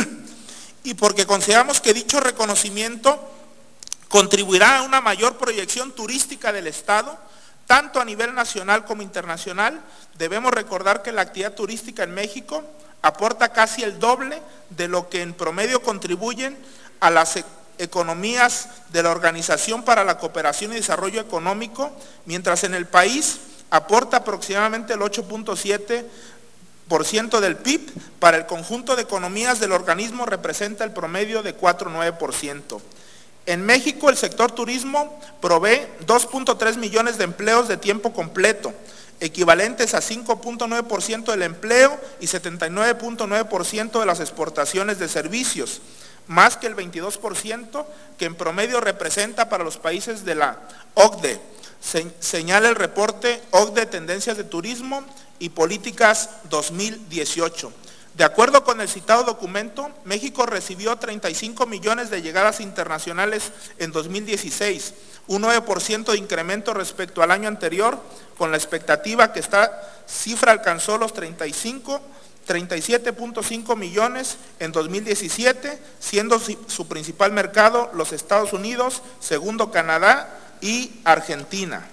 Y porque consideramos que dicho reconocimiento contribuirá a una mayor proyección turística del Estado, tanto a nivel nacional como internacional. Debemos recordar que la actividad turística en México aporta casi el doble de lo que en promedio contribuyen a las economías de la Organización para la Cooperación y Desarrollo Económico, mientras en el país aporta aproximadamente el ocho punto siete por ciento del P I B, para el conjunto de economías del organismo representa el promedio de cuatro punto nueve por ciento. En México el sector turismo provee dos punto tres millones de empleos de tiempo completo, equivalentes a cinco punto nueve por ciento del empleo y setenta y nueve punto nueve por ciento de las exportaciones de servicios, más que el veintidós por ciento que en promedio representa para los países de la O C D E, Se, señala el reporte O C D E Tendencias de Turismo y Políticas dos mil dieciocho. De acuerdo con el citado documento, México recibió treinta y cinco millones de llegadas internacionales en dos mil dieciséis, un nueve por ciento de incremento respecto al año anterior, con la expectativa que esta cifra alcanzó los treinta y cinco, treinta y siete punto cinco millones en dos mil diecisiete, siendo su principal mercado los Estados Unidos, segundo Canadá y Argentina.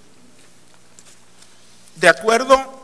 De acuerdo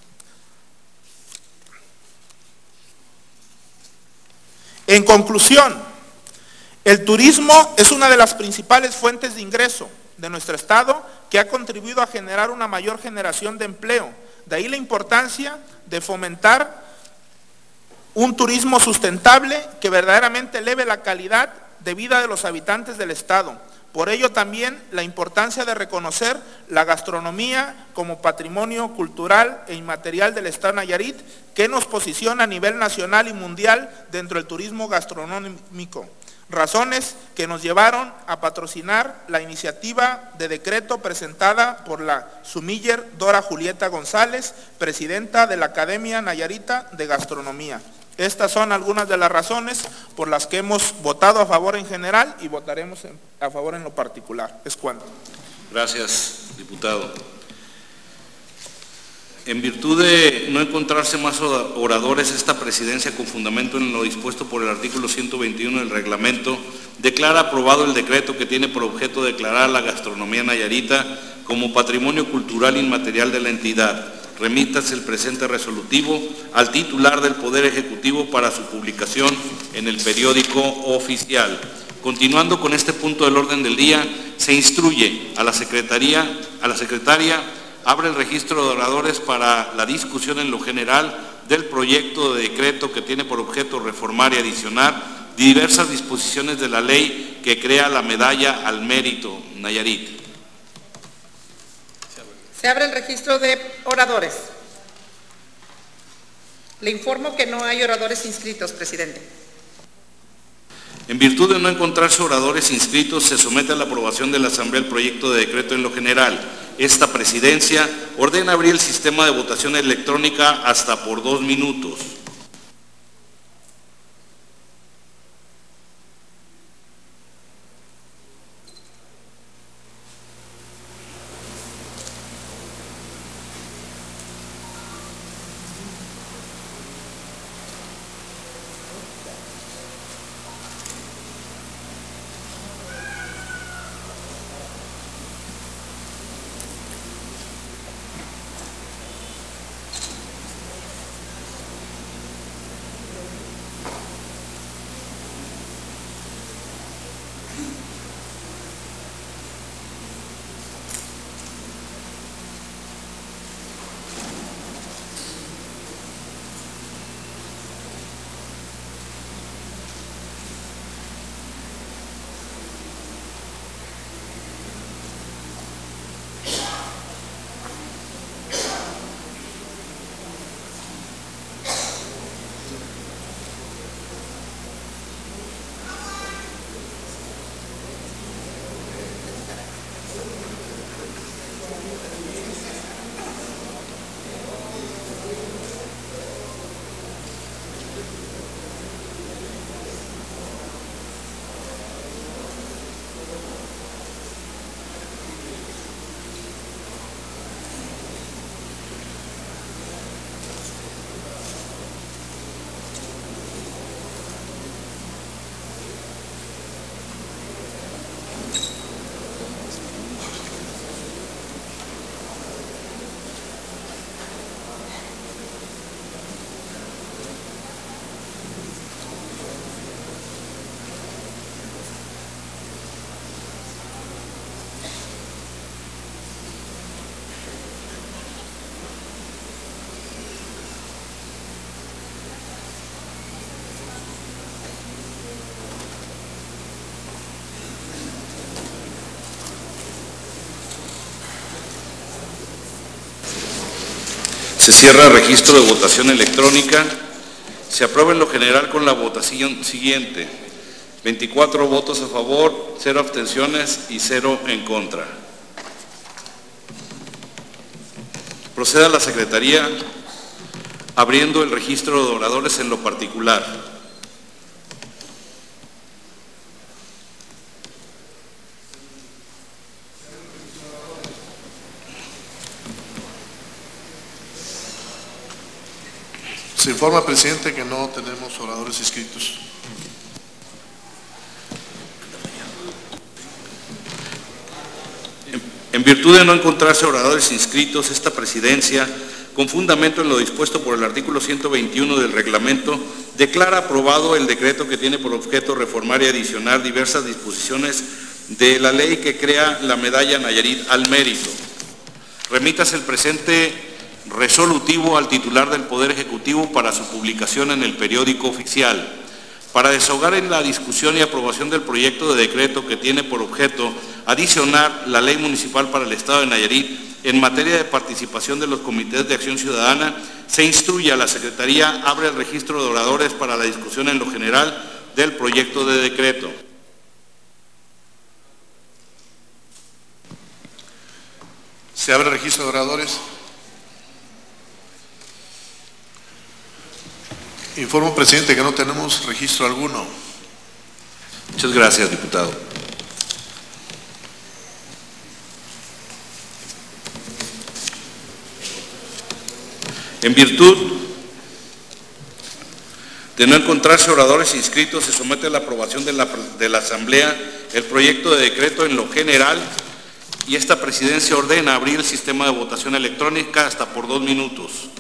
En conclusión, el turismo es una de las principales fuentes de ingreso de nuestro Estado, que ha contribuido a generar una mayor generación de empleo. De ahí la importancia de fomentar un turismo sustentable que verdaderamente eleve la calidad de vida de los habitantes del Estado. Por ello también la importancia de reconocer la gastronomía como patrimonio cultural e inmaterial del Estado de Nayarit, que nos posiciona a nivel nacional y mundial dentro del turismo gastronómico. Razones que nos llevaron a patrocinar la iniciativa de decreto presentada por la sumiller Dora Julieta González, presidenta de la Academia Nayarita de Gastronomía. Estas son algunas de las razones por las que hemos votado a favor en general y votaremos a favor en lo particular. Es cuanto. Gracias, diputado. En virtud de no encontrarse más oradores, esta presidencia, con fundamento en lo dispuesto por el artículo ciento veintiuno del reglamento, declara aprobado el decreto que tiene por objeto declarar a la gastronomía nayarita como patrimonio cultural inmaterial de la entidad. Remítase el presente resolutivo al titular del Poder Ejecutivo para su publicación en el periódico oficial. Continuando con este punto del orden del día, se instruye a la Secretaría, a la Secretaria, abre el registro de oradores para la discusión en lo general del proyecto de decreto que tiene por objeto reformar y adicionar diversas disposiciones de la ley que crea la medalla al mérito Nayarit. Se abre el registro de oradores. Le informo que no hay oradores inscritos, presidente. En virtud de no encontrarse oradores inscritos, se somete a la aprobación de la Asamblea el proyecto de decreto en lo general. Esta presidencia ordena abrir el sistema de votación electrónica hasta por dos minutos. Se cierra el registro de votación electrónica. Se aprueba en lo general con la votación siguiente: veinticuatro votos a favor, cero abstenciones y cero en contra. Proceda a la Secretaría abriendo el registro de oradores en lo particular. Se informa, presidente, que no tenemos oradores inscritos. En virtud de no encontrarse oradores inscritos, esta presidencia, con fundamento en lo dispuesto por el artículo ciento veintiuno del reglamento, declara aprobado el decreto que tiene por objeto reformar y adicionar diversas disposiciones de la ley que crea la medalla Nayarit al mérito. Remítase el presente resolutivo al titular del Poder Ejecutivo para su publicación en el periódico oficial. Para desahogar en la discusión y aprobación del proyecto de decreto que tiene por objeto adicionar la Ley Municipal para el Estado de Nayarit en materia de participación de los comités de acción ciudadana, se instruye a la Secretaría abre el registro de oradores para la discusión en lo general del proyecto de decreto. Se abre el registro de oradores. Informo, presidente, que no tenemos registro alguno. Muchas gracias, diputado. En virtud de no encontrarse oradores inscritos, se somete a la aprobación de la, de la Asamblea el proyecto de decreto en lo general y esta presidencia ordena abrir el sistema de votación electrónica hasta por dos minutos.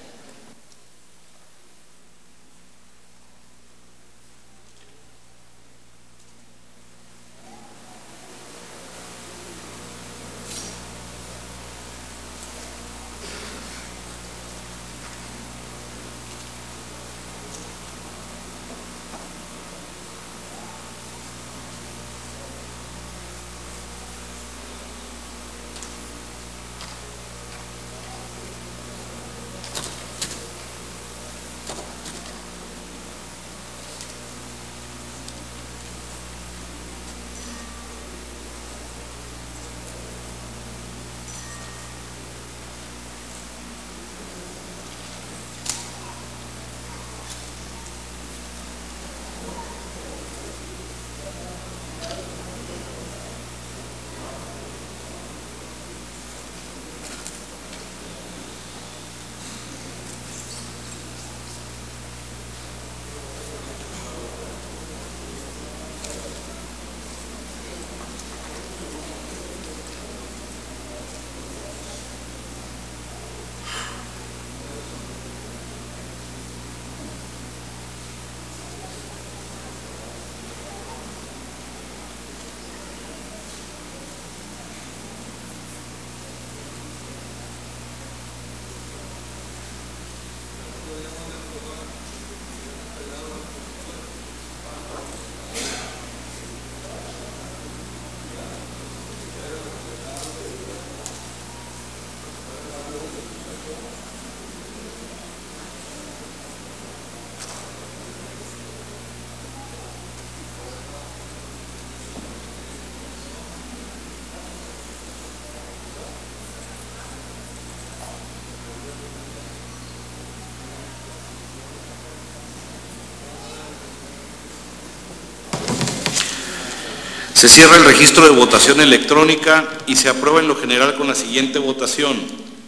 Se cierra el registro de votación electrónica y se aprueba en lo general con la siguiente votación: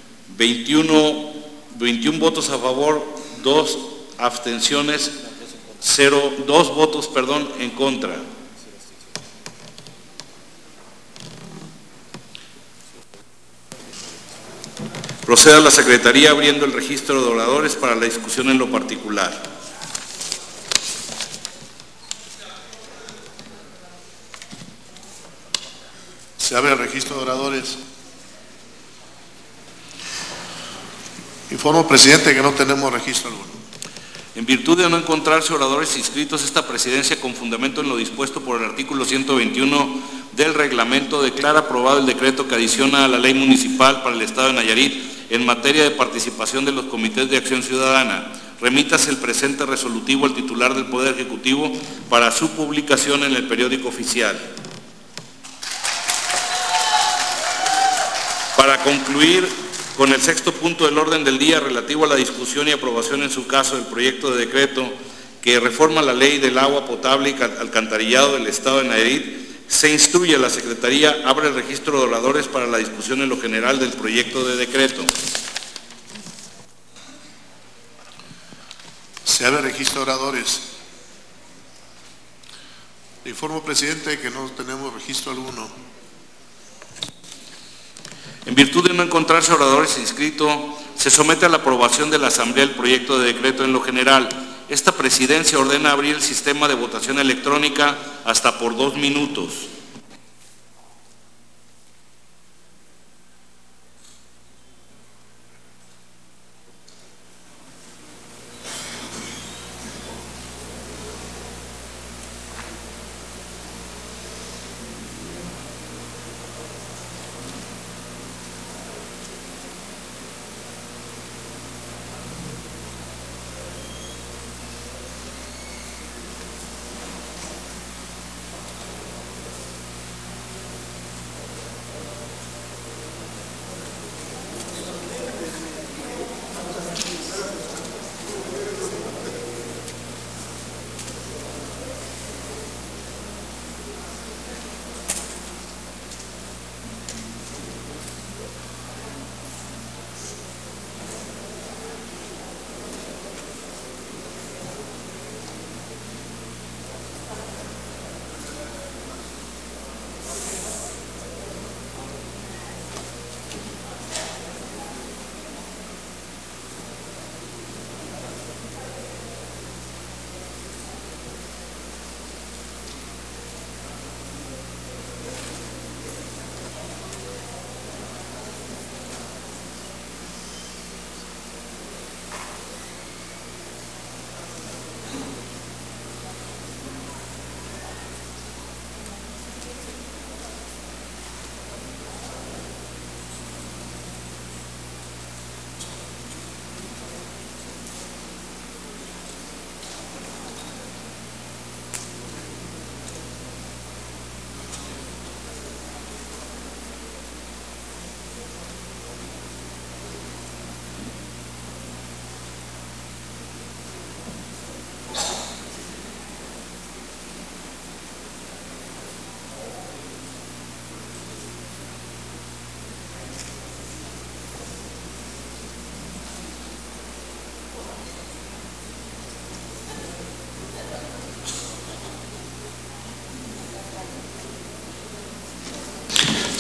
veintiuno, veintiún votos a favor, dos abstenciones, cero, dos votos, perdón, en contra. Proceda a la Secretaría abriendo el registro de oradores para la discusión en lo particular. Se abre el registro de oradores. Informo, presidente, que no tenemos registro alguno. En virtud de no encontrarse oradores inscritos, esta presidencia, con fundamento en lo dispuesto por el artículo ciento veintiuno del reglamento, declara aprobado el decreto que adiciona a la ley municipal para el Estado de Nayarit en materia de participación de los comités de acción ciudadana. Remítase el presente resolutivo al titular del Poder Ejecutivo para su publicación en el periódico oficial. Para concluir con el sexto punto del orden del día relativo a la discusión y aprobación en su caso del proyecto de decreto que reforma la ley del agua potable y alcantarillado del Estado de Nayarit, se instruye a la Secretaría abre el registro de oradores para la discusión en lo general del proyecto de decreto. Se abre el registro de oradores. Le informo, presidente, que no tenemos registro alguno. En virtud de no encontrarse oradores inscritos, se somete a la aprobación de la Asamblea el proyecto de decreto en lo general. Esta presidencia ordena abrir el sistema de votación electrónica hasta por dos minutos.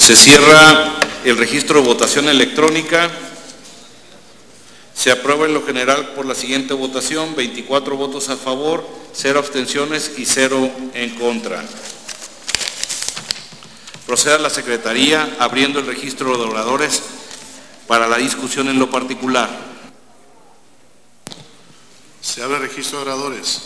Se cierra el registro de votación electrónica. Se aprueba en lo general por la siguiente votación: veinticuatro votos a favor, cero abstenciones y cero en contra. Proceda la Secretaría abriendo el registro de oradores para la discusión en lo particular. Se abre el registro de oradores.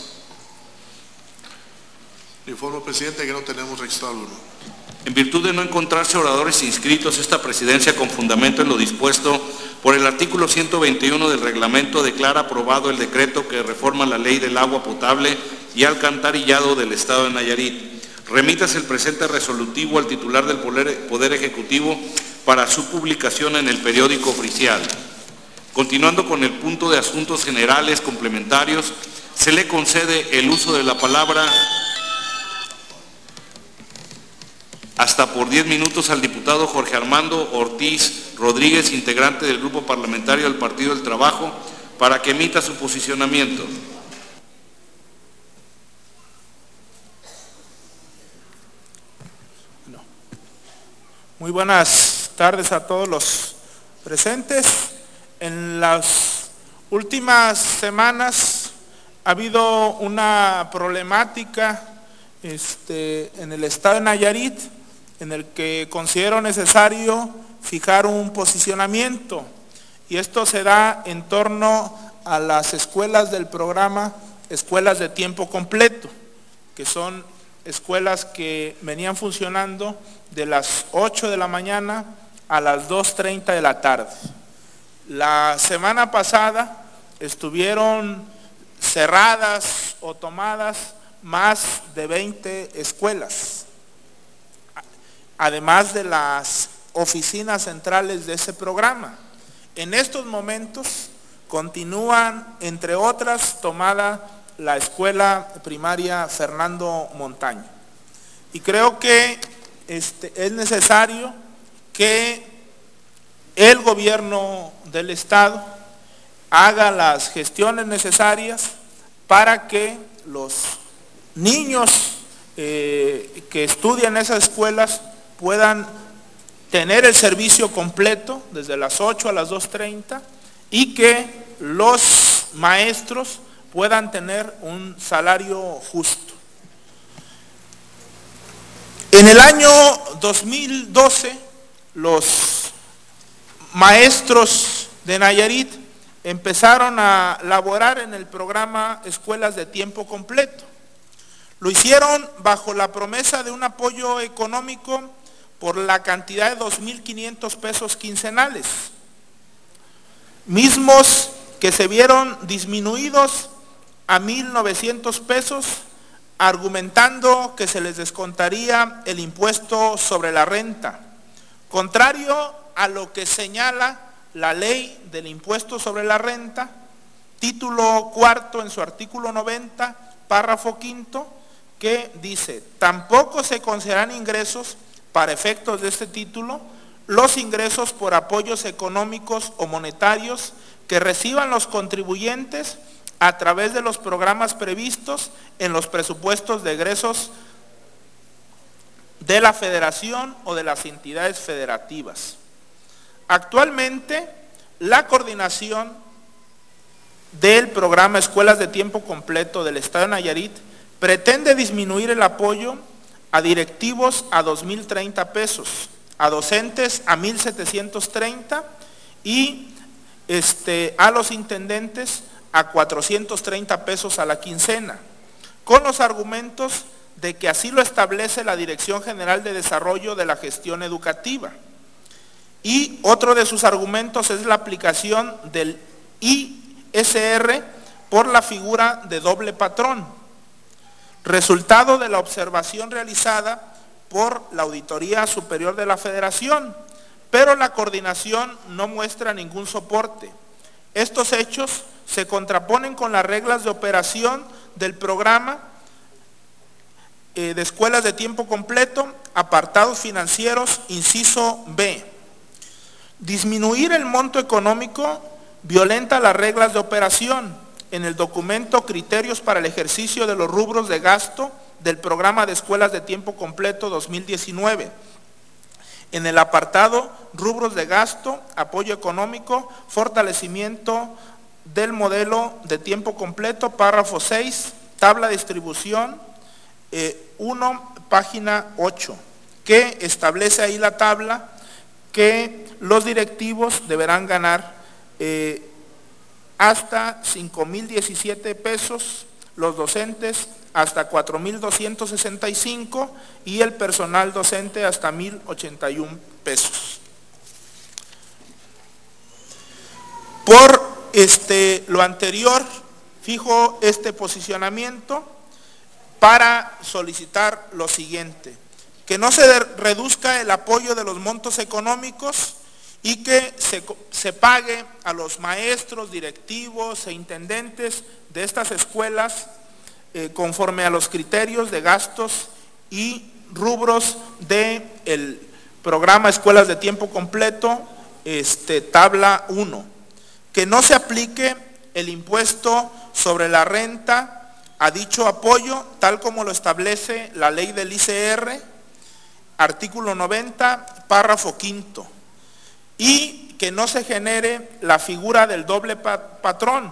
Le informo, presidente, que no tenemos registro alguno. En virtud de no encontrarse oradores inscritos, esta presidencia, con fundamento en lo dispuesto por el artículo ciento veintiuno del reglamento, declara aprobado el decreto que reforma la ley del agua potable y alcantarillado del Estado de Nayarit. Remítase el presente resolutivo al titular del Poder Ejecutivo para su publicación en el periódico oficial. Continuando con el punto de asuntos generales complementarios, se le concede el uso de la palabra hasta por diez minutos al diputado Jorge Armando Ortiz Rodríguez, integrante del Grupo Parlamentario del Partido del Trabajo, para que emita su posicionamiento. Muy buenas tardes a todos los presentes. En las últimas semanas ha habido una problemática este, en el estado de Nayarit, en el que considero necesario fijar un posicionamiento, y esto se da en torno a las escuelas del programa Escuelas de Tiempo Completo, que son escuelas que venían funcionando de las ocho de la mañana a las dos treinta de la tarde. La semana pasada estuvieron cerradas o tomadas más de veinte escuelas, además de las oficinas centrales de ese programa. En estos momentos continúan, entre otras, tomada la escuela primaria Fernando Montaño. Y creo que este, es necesario que el gobierno del estado haga las gestiones necesarias para que los niños eh, que estudian en esas escuelas puedan tener el servicio completo desde las ocho a las dos treinta y que los maestros puedan tener un salario justo. En el año dos mil doce, los maestros de Nayarit empezaron a laborar en el programa Escuelas de Tiempo Completo. Lo hicieron bajo la promesa de un apoyo económico por la cantidad de dos mil quinientos pesos quincenales, mismos que se vieron disminuidos a mil novecientos pesos, argumentando que se les descontaría el impuesto sobre la renta, contrario a lo que señala la ley del impuesto sobre la renta, título cuarto en su artículo noventa, párrafo quinto, que dice: tampoco se consideran ingresos para efectos de este título los ingresos por apoyos económicos o monetarios que reciban los contribuyentes a través de los programas previstos en los presupuestos de egresos de la federación o de las entidades federativas. Actualmente, la coordinación del programa Escuelas de Tiempo Completo del Estado de Nayarit pretende disminuir el apoyo a directivos a dos mil treinta pesos, a docentes a mil setecientos treinta y este, a los intendentes a cuatrocientos treinta pesos a la quincena, con los argumentos de que así lo establece la Dirección General de Desarrollo de la Gestión Educativa. Y otro de sus argumentos es la aplicación del I S R por la figura de doble patrón, resultado de la observación realizada por la Auditoría Superior de la Federación, pero la coordinación no muestra ningún soporte. Estos hechos se contraponen con las reglas de operación del programa eh, de escuelas de tiempo completo, apartados financieros, inciso B. Disminuir el monto económico violenta las reglas de operación en el documento Criterios para el ejercicio de los rubros de gasto del programa de escuelas de tiempo completo dos mil diecinueve, en el apartado rubros de gasto, apoyo económico, fortalecimiento del modelo de tiempo completo, párrafo seis, tabla de distribución eh, uno, página ocho, que establece ahí la tabla que los directivos deberán ganar eh, hasta cinco mil diecisiete pesos, los docentes hasta cuatro mil doscientos sesenta y cinco y el personal docente hasta mil ochenta y un pesos. Por este, lo anterior, fijo este posicionamiento para solicitar lo siguiente: que no se reduzca el apoyo de los montos económicos y que se, se pague a los maestros, directivos e intendentes de estas escuelas eh, conforme a los criterios de gastos y rubros del programa Escuelas de Tiempo Completo, este, tabla uno. Que no se aplique el impuesto sobre la renta a dicho apoyo, tal como lo establece la ley del I C R, artículo noventa, párrafo quinto, y que no se genere la figura del doble patrón.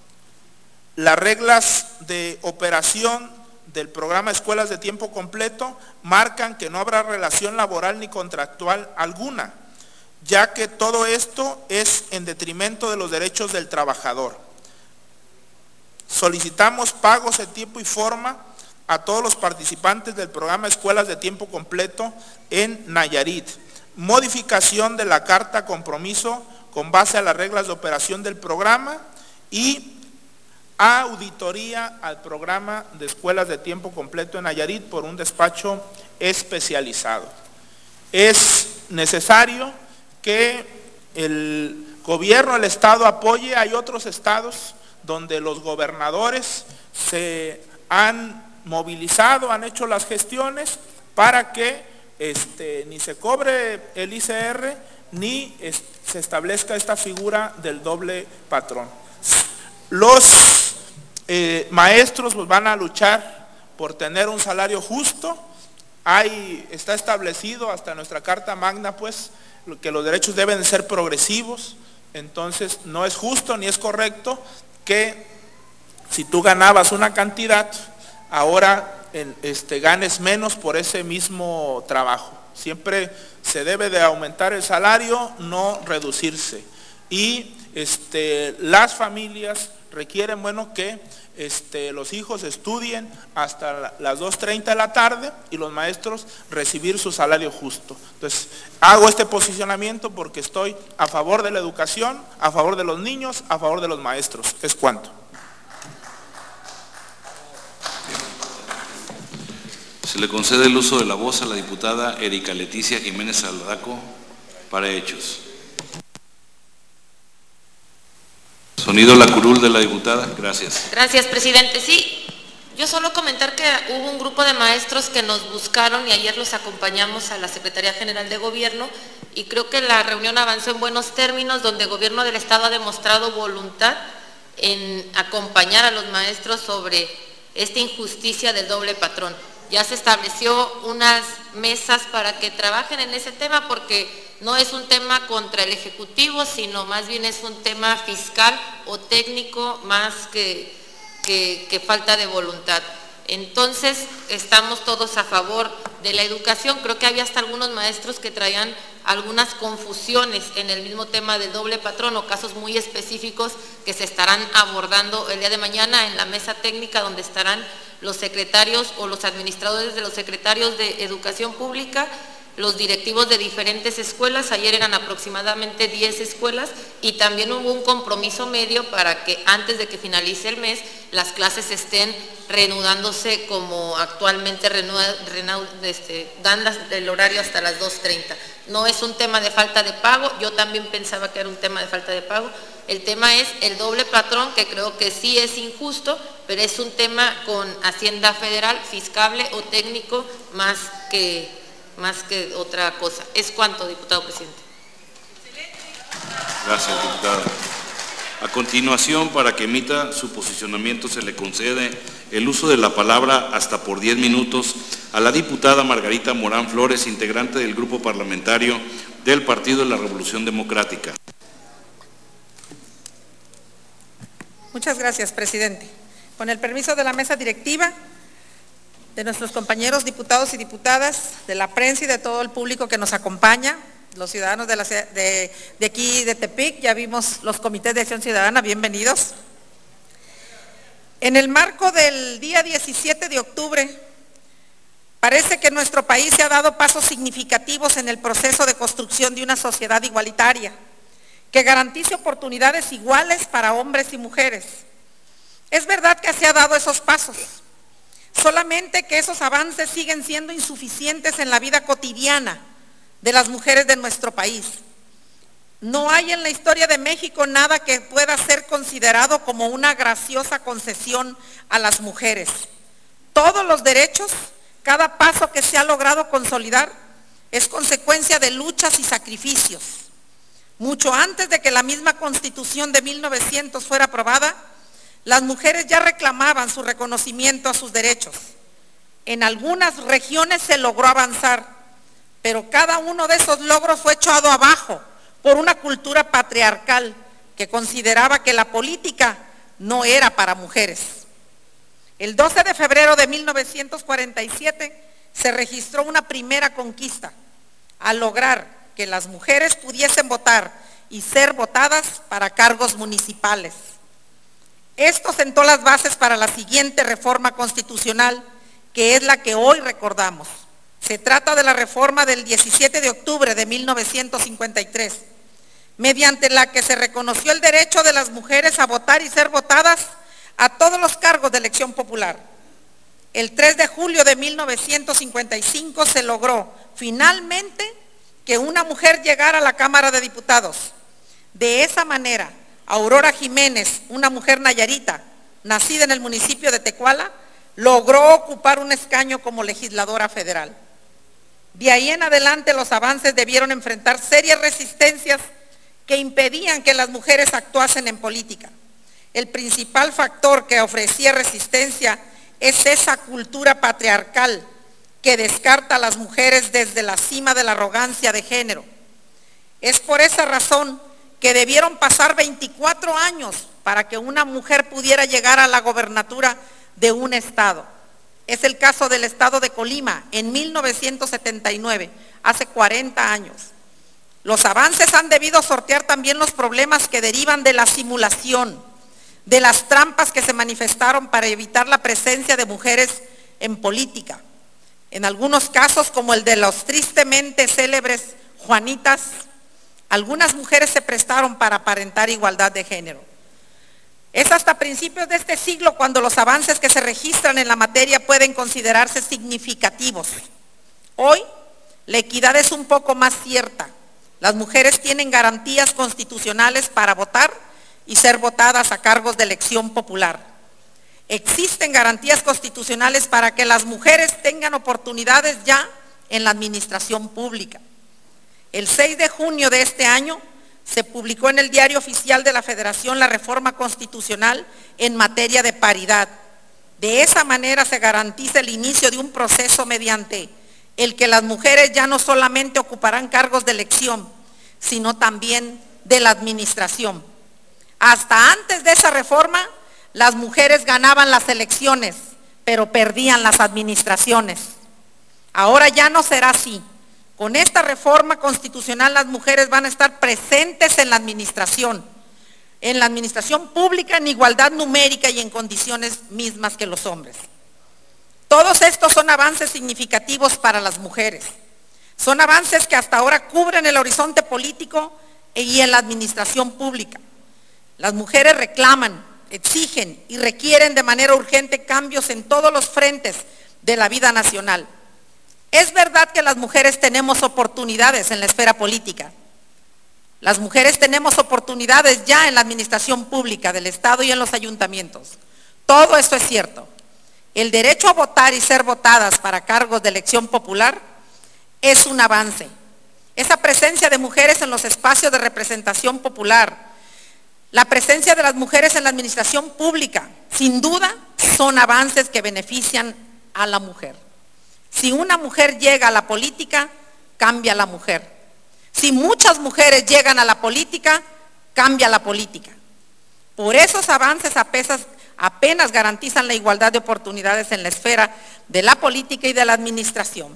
Las reglas de operación del programa Escuelas de Tiempo Completo marcan que no habrá relación laboral ni contractual alguna, ya que todo esto es en detrimento de los derechos del trabajador. Solicitamos pagos en tiempo y forma a todos los participantes del programa Escuelas de Tiempo Completo en Nayarit. Modificación de la carta compromiso con base a las reglas de operación del programa y auditoría al programa de Escuelas de Tiempo Completo en Nayarit por un despacho especializado. Es necesario que el gobierno, el Estado apoye. Hay otros estados donde los gobernadores se han movilizado, han hecho las gestiones para que este, ni se cobre el I C R ni es, se establezca esta figura del doble patrón. Los eh, maestros pues, van a luchar por tener un salario justo. Hay, está establecido hasta en nuestra Carta Magna pues que los derechos deben ser progresivos. Entonces no es justo ni es correcto que si tú ganabas una cantidad, ahora en, este, ganes menos por ese mismo trabajo. Siempre se debe de aumentar el salario, no reducirse. Y este, las familias requieren, bueno, que este, los hijos estudien hasta las dos treinta de la tarde y los maestros recibir su salario justo. Entonces, hago este posicionamiento porque estoy a favor de la educación, a favor de los niños, a favor de los maestros. Es cuanto. Se le concede el uso de la voz a la diputada Erika Leticia Jiménez Saldaco para hechos. Sonido la curul de la diputada. Gracias. Gracias, presidente. Sí, yo solo comentar que hubo un grupo de maestros que nos buscaron y ayer los acompañamos a la Secretaría General de Gobierno y creo que la reunión avanzó en buenos términos, donde el gobierno del Estado ha demostrado voluntad en acompañar a los maestros sobre esta injusticia del doble patrón. Ya se estableció unas mesas para que trabajen en ese tema porque no es un tema contra el Ejecutivo, sino más bien es un tema fiscal o técnico más que, que, que falta de voluntad. Entonces, estamos todos a favor de la educación. Creo que había hasta algunos maestros que traían algunas confusiones en el mismo tema del doble patrón o casos muy específicos que se estarán abordando el día de mañana en la mesa técnica, donde estarán los secretarios o los administradores de los secretarios de Educación Pública, los directivos de diferentes escuelas. Ayer eran aproximadamente diez escuelas y también hubo un compromiso medio para que antes de que finalice el mes las clases estén reanudándose como actualmente reanuda, reanuda, este, dan las, el horario hasta las dos treinta. No es un tema de falta de pago, yo también pensaba que era un tema de falta de pago. El tema es el doble patrón, que creo que sí es injusto, pero es un tema con Hacienda Federal, fiscable o técnico más que... más que otra cosa. Es cuanto, diputado presidente. Gracias, diputada. A continuación, para que emita su posicionamiento, se le concede el uso de la palabra hasta por diez minutos a la diputada Margarita Morán Flores, integrante del Grupo Parlamentario del Partido de la Revolución Democrática. Muchas gracias, presidente. Con el permiso de la mesa directiva, de nuestros compañeros diputados y diputadas, de la prensa y de todo el público que nos acompaña, los ciudadanos de, la, de, de aquí de Tepic, ya vimos los comités de acción ciudadana, bienvenidos. En el marco del día diecisiete de octubre, parece que nuestro país se ha dado pasos significativos en el proceso de construcción de una sociedad igualitaria, que garantice oportunidades iguales para hombres y mujeres. Es verdad que se han dado esos pasos, solamente que esos avances siguen siendo insuficientes en la vida cotidiana de las mujeres de nuestro país. No hay en la historia de México nada que pueda ser considerado como una graciosa concesión a las mujeres. Todos los derechos, cada paso que se ha logrado consolidar, es consecuencia de luchas y sacrificios. Mucho antes de que la misma Constitución de mil novecientos fuera aprobada, las mujeres ya reclamaban su reconocimiento a sus derechos. En algunas regiones se logró avanzar, pero cada uno de esos logros fue echado abajo por una cultura patriarcal que consideraba que la política no era para mujeres. El doce de febrero de mil novecientos cuarenta y siete se registró una primera conquista, al lograr que las mujeres pudiesen votar y ser votadas para cargos municipales. Esto sentó las bases para la siguiente reforma constitucional, que es la que hoy recordamos. Se trata de la reforma del diecisiete de octubre de mil novecientos cincuenta y tres, mediante la que se reconoció el derecho de las mujeres a votar y ser votadas a todos los cargos de elección popular. El tres de julio de mil novecientos cincuenta y cinco se logró finalmente que una mujer llegara a la Cámara de Diputados. De esa manera, Aurora Jiménez, una mujer nayarita, nacida en el municipio de Tecuala, logró ocupar un escaño como legisladora federal. De ahí en adelante los avances debieron enfrentar serias resistencias que impedían que las mujeres actuasen en política. El principal factor que ofrecía resistencia es esa cultura patriarcal que descarta a las mujeres desde la cima de la arrogancia de género. Es por esa razón que debieron pasar veinticuatro años para que una mujer pudiera llegar a la gobernatura de un estado. Es el caso del estado de Colima en mil novecientos setenta y nueve, hace cuarenta años. Los avances han debido sortear también los problemas que derivan de la simulación, de las trampas que se manifestaron para evitar la presencia de mujeres en política. En algunos casos, como el de los tristemente célebres Juanitas, algunas mujeres se prestaron para aparentar igualdad de género. Es hasta principios de este siglo cuando los avances que se registran en la materia pueden considerarse significativos. Hoy, la equidad es un poco más cierta. Las mujeres tienen garantías constitucionales para votar y ser votadas a cargos de elección popular. Existen garantías constitucionales para que las mujeres tengan oportunidades ya en la administración pública. El seis de junio de este año se publicó en el Diario Oficial de la Federación la reforma constitucional en materia de paridad. De esa manera se garantiza el inicio de un proceso mediante el que las mujeres ya no solamente ocuparán cargos de elección, sino también de la administración. Hasta antes de esa reforma, las mujeres ganaban las elecciones, pero perdían las administraciones. Ahora ya no será así. Con esta reforma constitucional las mujeres van a estar presentes en la administración, en la administración pública en igualdad numérica y en condiciones mismas que los hombres. Todos estos son avances significativos para las mujeres. Son avances que hasta ahora cubren el horizonte político y en la administración pública. Las mujeres reclaman, exigen y requieren de manera urgente cambios en todos los frentes de la vida nacional. Es verdad que las mujeres tenemos oportunidades en la esfera política. Las mujeres tenemos oportunidades ya en la administración pública del Estado y en los ayuntamientos. Todo esto es cierto. El derecho a votar y ser votadas para cargos de elección popular es un avance. Esa presencia de mujeres en los espacios de representación popular, la presencia de las mujeres en la administración pública, sin duda, son avances que benefician a la mujer. Si una mujer llega a la política, cambia la mujer. Si muchas mujeres llegan a la política, cambia la política. Por esos avances apenas, apenas garantizan la igualdad de oportunidades en la esfera de la política y de la administración.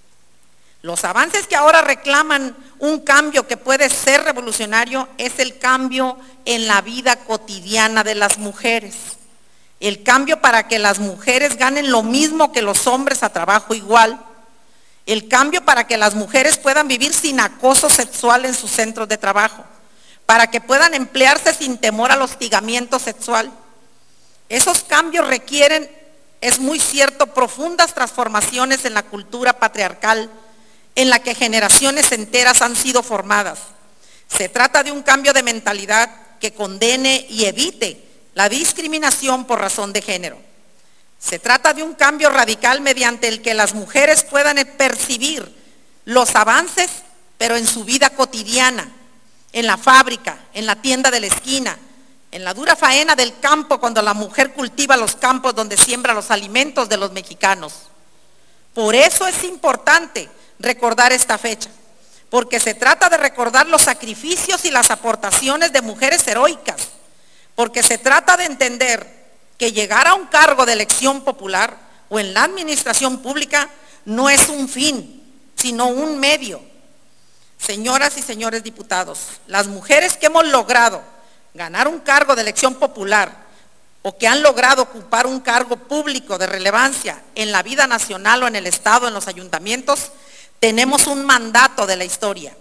Los avances que ahora reclaman un cambio que puede ser revolucionario es el cambio en la vida cotidiana de las mujeres. El cambio para que las mujeres ganen lo mismo que los hombres a trabajo igual. El cambio para que las mujeres puedan vivir sin acoso sexual en sus centros de trabajo. Para que puedan emplearse sin temor al hostigamiento sexual. Esos cambios requieren, es muy cierto, profundas transformaciones en la cultura patriarcal en la que generaciones enteras han sido formadas. Se trata de un cambio de mentalidad que condene y evite la discriminación por razón de género. Se trata de un cambio radical mediante el que las mujeres puedan percibir los avances, pero en su vida cotidiana, en la fábrica, en la tienda de la esquina, en la dura faena del campo cuando la mujer cultiva los campos donde siembra los alimentos de los mexicanos. Por eso es importante recordar esta fecha, porque se trata de recordar los sacrificios y las aportaciones de mujeres heroicas, porque se trata de entender que llegar a un cargo de elección popular o en la administración pública no es un fin, sino un medio. Señoras y señores diputados, las mujeres que hemos logrado ganar un cargo de elección popular o que han logrado ocupar un cargo público de relevancia en la vida nacional o en el Estado, en los ayuntamientos, tenemos un mandato de la historia.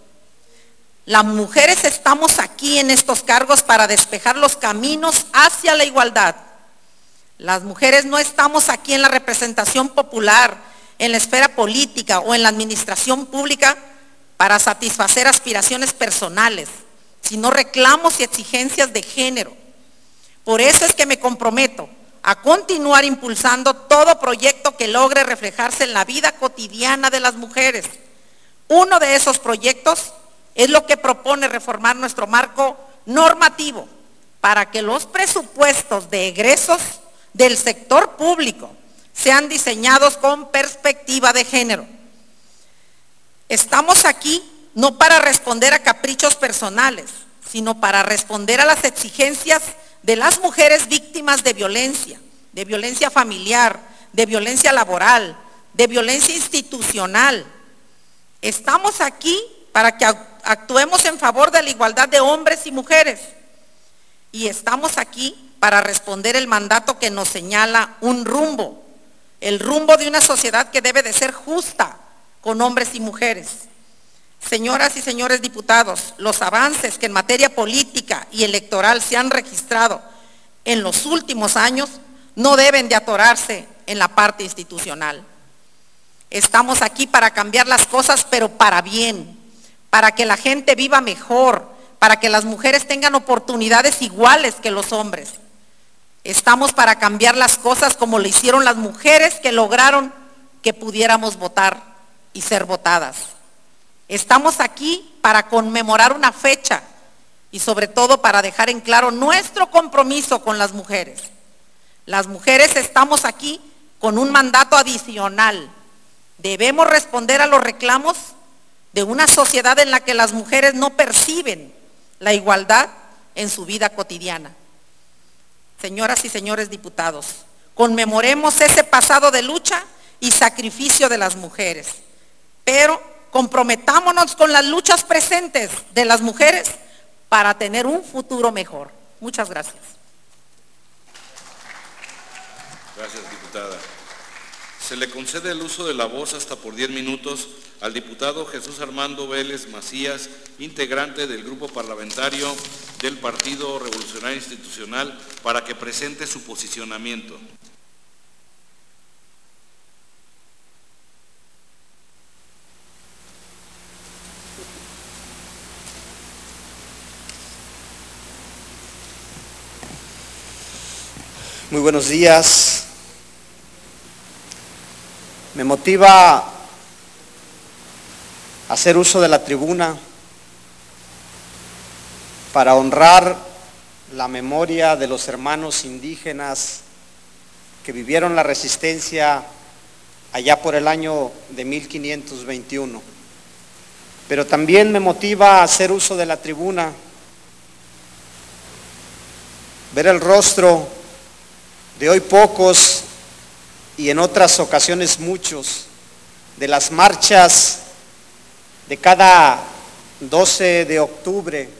Las mujeres estamos aquí en estos cargos para despejar los caminos hacia la igualdad. Las mujeres no estamos aquí en la representación popular, en la esfera política o en la administración pública para satisfacer aspiraciones personales, sino reclamos y exigencias de género. Por eso es que me comprometo a continuar impulsando todo proyecto que logre reflejarse en la vida cotidiana de las mujeres. Uno de esos proyectos es lo que propone reformar nuestro marco normativo para que los presupuestos de egresos del sector público sean diseñados con perspectiva de género. Estamos aquí no para responder a caprichos personales, sino para responder a las exigencias de las mujeres víctimas de violencia, de violencia familiar, de violencia laboral, de violencia institucional. Estamos aquí para que actuemos en favor de la igualdad de hombres y mujeres. Y estamos aquí para responder el mandato que nos señala un rumbo, el rumbo de una sociedad que debe de ser justa con hombres y mujeres. Señoras y señores diputados, los avances que en materia política y electoral se han registrado en los últimos años no deben de atorarse en la parte institucional. Estamos aquí para cambiar las cosas, pero para bien, para que la gente viva mejor, para que las mujeres tengan oportunidades iguales que los hombres. Estamos para cambiar las cosas como lo hicieron las mujeres que lograron que pudiéramos votar y ser votadas. Estamos aquí para conmemorar una fecha y sobre todo para dejar en claro nuestro compromiso con las mujeres. Las mujeres estamos aquí con un mandato adicional. Debemos responder a los reclamos de una sociedad en la que las mujeres no perciben la igualdad en su vida cotidiana. Señoras y señores diputados, conmemoremos ese pasado de lucha y sacrificio de las mujeres, pero comprometámonos con las luchas presentes de las mujeres para tener un futuro mejor. Muchas gracias. Gracias, diputada. Se le concede el uso de la voz hasta por diez minutos al diputado Jesús Armando Vélez Macías, integrante del grupo parlamentario del Partido Revolucionario Institucional, para que presente su posicionamiento. Muy buenos días. Me motiva hacer uso de la tribuna para honrar la memoria de los hermanos indígenas que vivieron la resistencia allá por el año de mil quinientos veintiuno. Pero también me motiva a hacer uso de la tribuna, ver el rostro de hoy pocos y en otras ocasiones muchos, de las marchas de cada doce de octubre,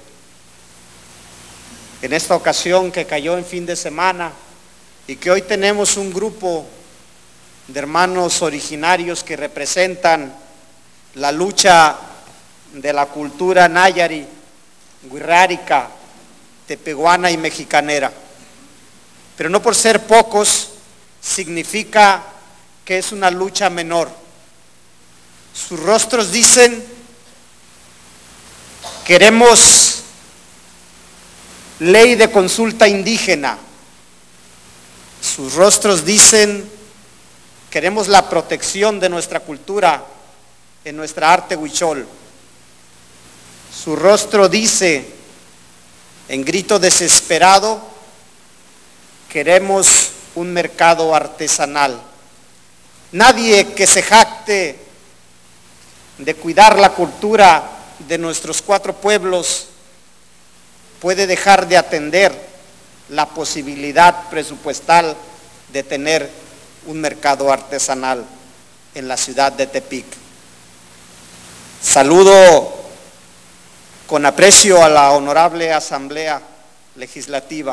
en esta ocasión que cayó en fin de semana, y que hoy tenemos un grupo de hermanos originarios que representan la lucha de la cultura náyari, wixárika, tepehuana y mexicanera. Pero no por ser pocos significa que es una lucha menor. Sus rostros dicen: queremos ley de consulta indígena. Sus rostros dicen: queremos la protección de nuestra cultura en nuestra arte huichol. Su rostro dice, en grito desesperado: queremos un mercado artesanal. Nadie que se jacte de cuidar la cultura de nuestros cuatro pueblos puede dejar de atender la posibilidad presupuestal de tener un mercado artesanal en la ciudad de Tepic. Saludo con aprecio a la honorable Asamblea Legislativa,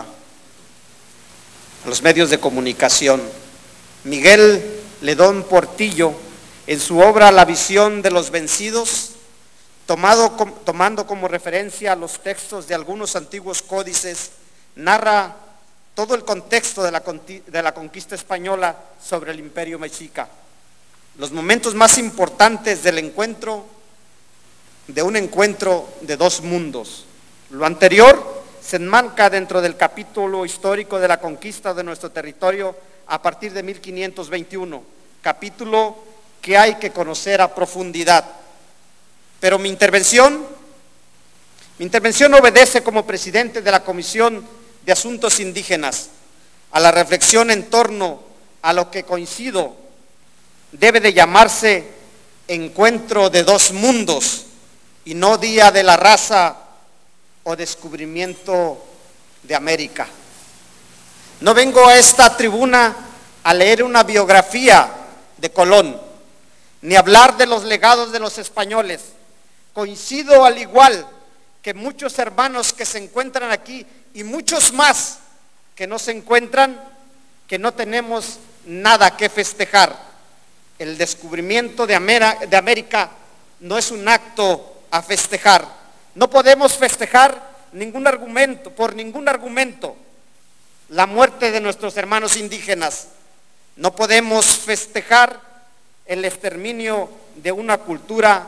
a los medios de comunicación. Miguel Ledón Portillo, en su obra La visión de los vencidos, tomado, tomando como referencia los textos de algunos antiguos códices, narra todo el contexto de la, de la conquista española sobre el imperio mexica. Los momentos más importantes del encuentro, de un encuentro de dos mundos. Lo anterior se enmarca dentro del capítulo histórico de la conquista de nuestro territorio a partir de mil quinientos veintiuno, capítulo que hay que conocer a profundidad. Pero mi intervención, mi intervención obedece como presidente de la Comisión de Asuntos Indígenas a la reflexión en torno a lo que coincido debe de llamarse encuentro de dos mundos y no día de la raza o descubrimiento de América. No vengo a esta tribuna a leer una biografía de Colón, ni hablar de los legados de los españoles. Coincido al igual que muchos hermanos que se encuentran aquí y muchos más que no se encuentran, que no tenemos nada que festejar. El descubrimiento de América no es un acto a festejar. No podemos festejar ningún argumento, por ningún argumento, la muerte de nuestros hermanos indígenas. No podemos festejar el exterminio de una cultura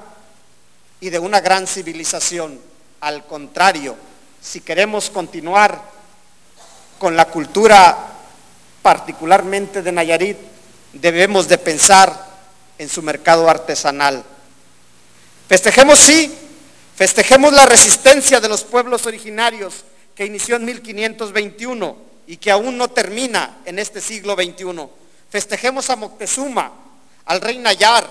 y de una gran civilización. Al contrario, si queremos continuar con la cultura, particularmente de Nayarit, debemos de pensar en su mercado artesanal. Festejemos, sí, festejemos la resistencia de los pueblos originarios que inició en mil quinientos veintiuno y que aún no termina en este siglo veintiuno. Festejemos a Moctezuma, al rey Nayar,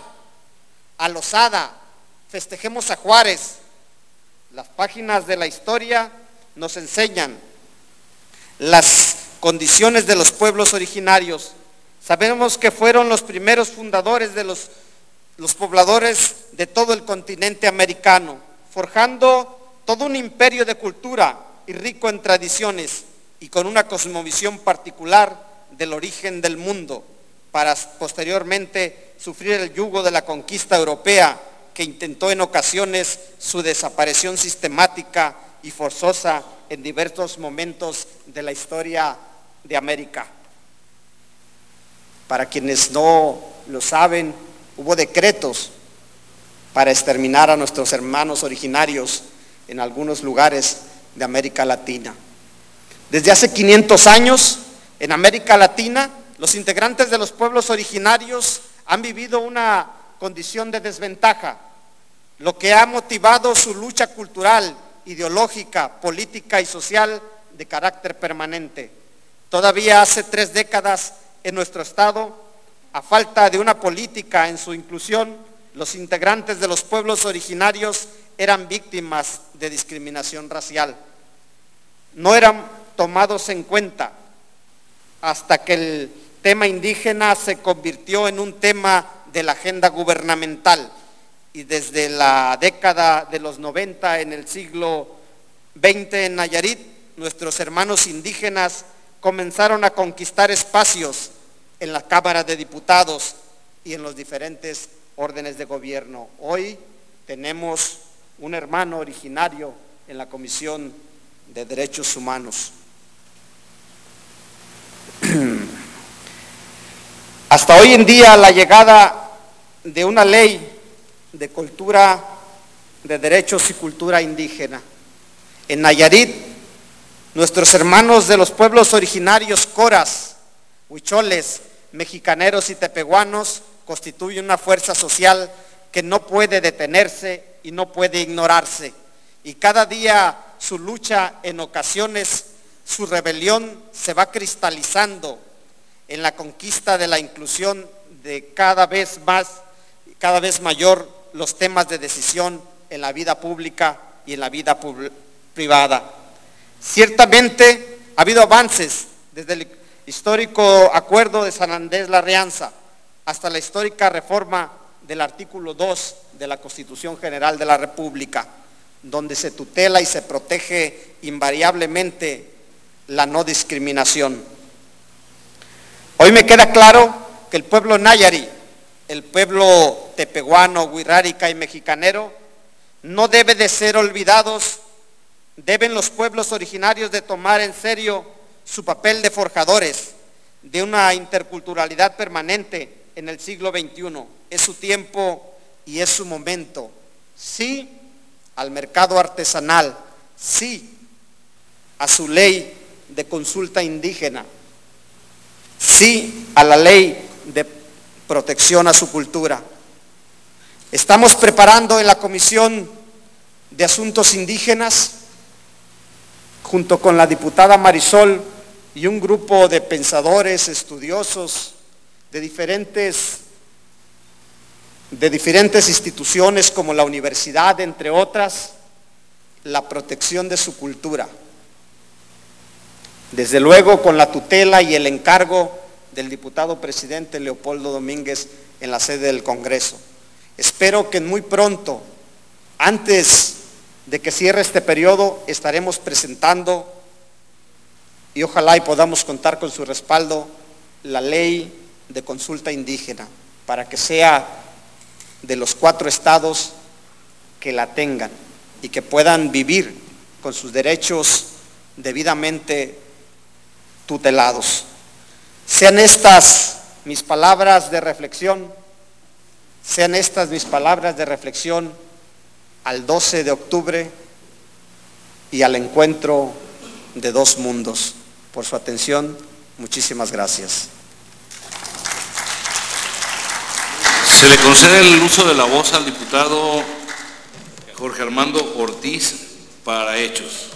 a Lozada, festejemos a Juárez. Las páginas de la historia nos enseñan las condiciones de los pueblos originarios. Sabemos que fueron los primeros fundadores de los, los pobladores de todo el continente americano, forjando todo un imperio de cultura y rico en tradiciones y con una cosmovisión particular del origen del mundo, para posteriormente sufrir el yugo de la conquista europea que intentó en ocasiones su desaparición sistemática y forzosa en diversos momentos de la historia de América. Para quienes no lo saben, hubo decretos para exterminar a nuestros hermanos originarios en algunos lugares de América Latina. Desde hace quinientos años, en América Latina, los integrantes de los pueblos originarios han vivido una condición de desventaja, lo que ha motivado su lucha cultural, ideológica, política y social de carácter permanente. Todavía hace tres décadas en nuestro estado a falta de una política en su inclusión, los integrantes de los pueblos originarios eran víctimas de discriminación racial. No eran tomados en cuenta hasta que el tema indígena se convirtió en un tema de la agenda gubernamental, y desde la década de los noventa en el siglo veinte en Nayarit, nuestros hermanos indígenas comenzaron a conquistar espacios en la Cámara de Diputados y en los diferentes órdenes de gobierno. Hoy tenemos un hermano originario en la Comisión de Derechos Humanos. Hasta hoy en día la llegada de una ley de cultura, de derechos y cultura indígena. En Nayarit, nuestros hermanos de los pueblos originarios coras, huicholes, mexicaneros y tepehuanos constituyen una fuerza social que no puede detenerse y no puede ignorarse. Y cada día su lucha, en ocasiones su rebelión, se va cristalizando en la conquista de la inclusión de cada vez más, cada vez mayor los temas de decisión en la vida pública y en la vida privada. Ciertamente ha habido avances desde el histórico acuerdo de San Andrés La Rianza hasta la histórica reforma del artículo dos de la Constitución General de la República, donde se tutela y se protege invariablemente la no discriminación. Hoy me queda claro que el pueblo nayari, el pueblo tepehuano, huirrárica y mexicanero, no debe de ser olvidados. Deben los pueblos originarios de tomar en serio su papel de forjadores de una interculturalidad permanente en el siglo veintiuno. Es su tiempo y es su momento. Sí al mercado artesanal, sí a su ley de consulta indígena, sí a la ley de protección a su cultura. Estamos preparando en la Comisión de Asuntos Indígenas, junto con la diputada Marisol y un grupo de pensadores, estudiosos de diferentes, de diferentes instituciones como la universidad, entre otras, la protección de su cultura. Desde luego con la tutela y el encargo del diputado presidente Leopoldo Domínguez en la sede del Congreso. Espero que muy pronto, antes de que cierre este periodo, estaremos presentando, y ojalá y podamos contar con su respaldo, la ley de consulta indígena, para que sea de los cuatro estados que la tengan y que puedan vivir con sus derechos debidamente tutelados. Sean estas mis palabras de reflexión, sean estas mis palabras de reflexión al doce de octubre y al encuentro de dos mundos. Por su atención, muchísimas gracias. Se le concede el uso de la voz al diputado Jorge Armando Ortiz para hechos.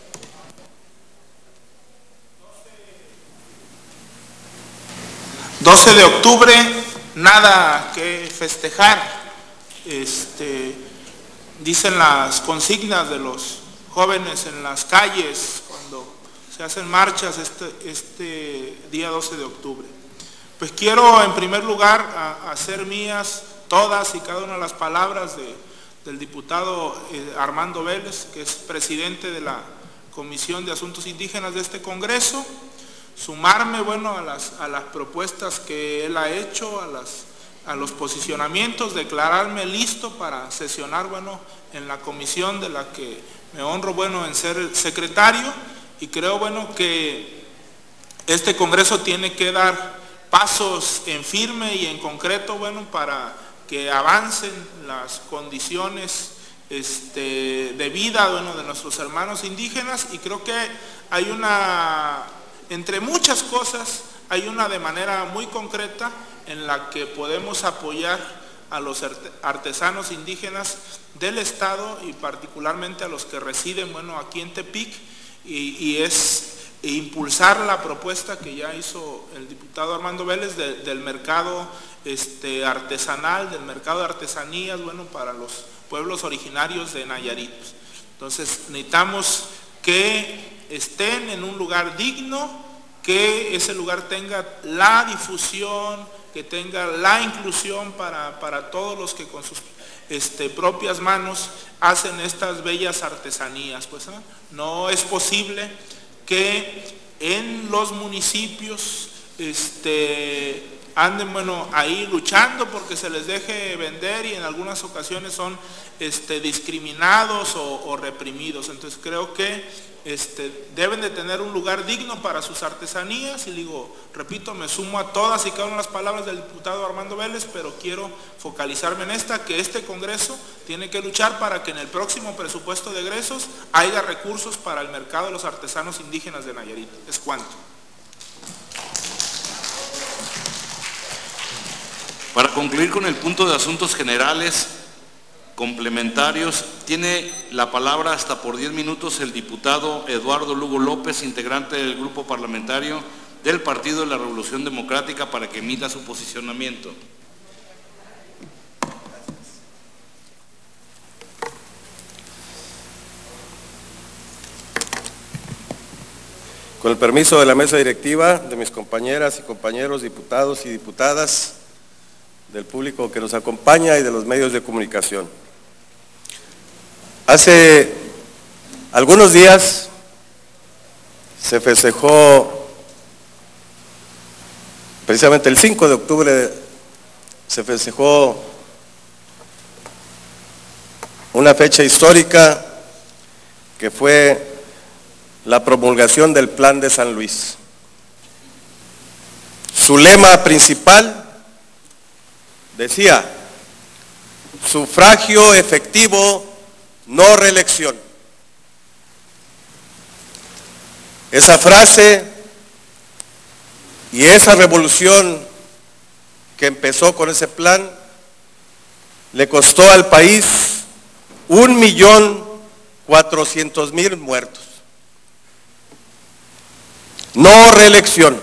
doce de octubre, nada que festejar. Este, dicen las consignas de los jóvenes en las calles cuando se hacen marchas este, este día doce de octubre. Pues quiero en primer lugar a, a hacer mías todas y cada una de las palabras de, del diputado eh, Armando Vélez, que es presidente de la Comisión de Asuntos Indígenas de este Congreso. Sumarme, bueno, a las, a las propuestas que él ha hecho, a, las, a los posicionamientos, declararme listo para sesionar, bueno, en la comisión de la que me honro, bueno, en ser secretario, y creo, bueno, que este Congreso tiene que dar pasos en firme y en concreto, bueno, para que avancen las condiciones este, de vida, bueno, de nuestros hermanos indígenas, y creo que hay una... Entre muchas cosas, hay una de manera muy concreta en la que podemos apoyar a los artesanos indígenas del Estado y particularmente a los que residen, bueno, aquí en Tepic, y, y es e impulsar la propuesta que ya hizo el diputado Armando Vélez de, del mercado este, artesanal, del mercado de artesanías, bueno, para los pueblos originarios de Nayarit. Entonces necesitamos que estén en un lugar digno, que ese lugar tenga la difusión, que tenga la inclusión para, para todos los que con sus este, propias manos hacen estas bellas artesanías. Pues, ¿eh? No es posible que en los municipios este, anden bueno, ahí luchando porque se les deje vender y en algunas ocasiones son este, discriminados o, o reprimidos. Entonces creo que este, deben de tener un lugar digno para sus artesanías y digo, repito, me sumo a todas y cada una de las palabras del diputado Armando Vélez, pero quiero focalizarme en esta, que este Congreso tiene que luchar para que en el próximo presupuesto de egresos haya recursos para el mercado de los artesanos indígenas de Nayarit. ¿Es cuánto? Para concluir con el punto de asuntos generales complementarios, tiene la palabra hasta por diez minutos el diputado Eduardo Lugo López, integrante del grupo parlamentario del Partido de la Revolución Democrática, para que emita su posicionamiento. Con el permiso de la mesa directiva, de mis compañeras y compañeros diputados y diputadas, del público que nos acompaña y de los medios de comunicación. Hace algunos días se festejó, precisamente el cinco de octubre, se festejó una fecha histórica que fue la promulgación del Plan de San Luis. Su lema principal decía, sufragio efectivo, no reelección. Esa frase y esa revolución que empezó con ese plan le costó al país un millón cuatrocientos mil muertos. No reelección,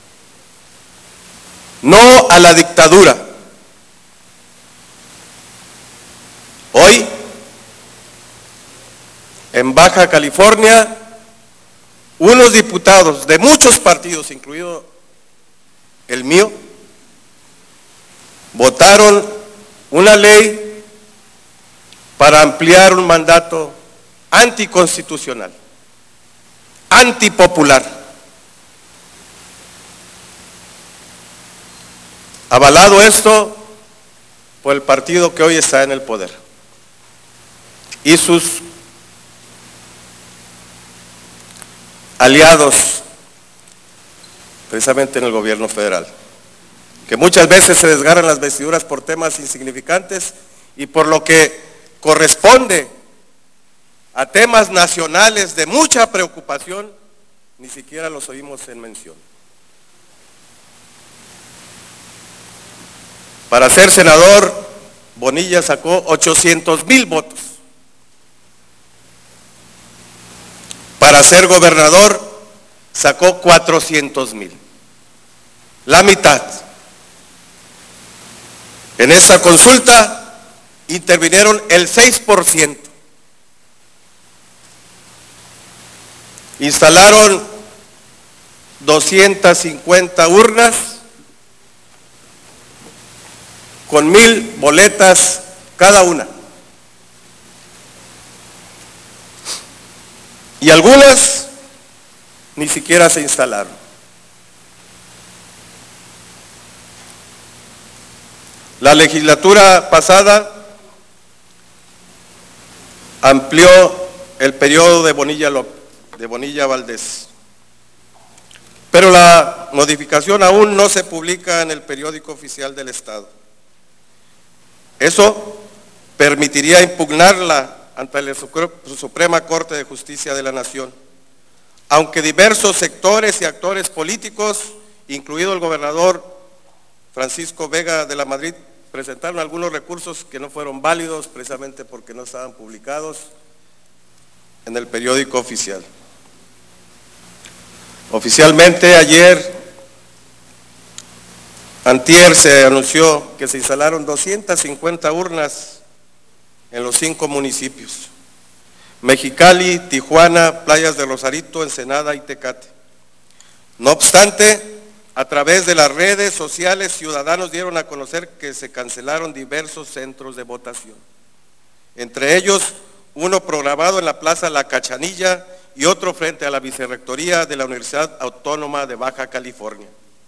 no a la dictadura. Hoy, en Baja California, unos diputados de muchos partidos, incluido el mío, votaron una ley para ampliar un mandato anticonstitucional, antipopular, avalado esto por el partido que hoy está en el poder y sus aliados precisamente en el gobierno federal, que muchas veces se desgarran las vestiduras por temas insignificantes y por lo que corresponde a temas nacionales de mucha preocupación, ni siquiera los oímos en mención. Para ser senador, Bonilla sacó ochocientos mil votos. Para ser gobernador, sacó cuatrocientos mil. La mitad. En esa consulta intervinieron el seis por ciento. Instalaron doscientas cincuenta urnas con mil boletas cada una. Y algunas ni siquiera se instalaron. La legislatura pasada amplió el periodo de Bonilla, de Bonilla Valdés, pero la modificación aún no se publica en el periódico oficial del Estado. Eso permitiría impugnarla ante la Suprema Corte de Justicia de la Nación, aunque diversos sectores y actores políticos, incluido el gobernador Francisco Vega de la Madrid, presentaron algunos recursos que no fueron válidos precisamente porque no estaban publicados en el periódico oficial. Oficialmente ayer, antier, se anunció que se instalaron doscientas cincuenta urnas en los cinco municipios: Mexicali, Tijuana, Playas de Rosarito, Ensenada y Tecate. No obstante, a través de las redes sociales, ciudadanos dieron a conocer que se cancelaron diversos centros de votación. Entre ellos, uno programado en la Plaza La Cachanilla y otro frente a la Vicerrectoría de la Universidad Autónoma de Baja California.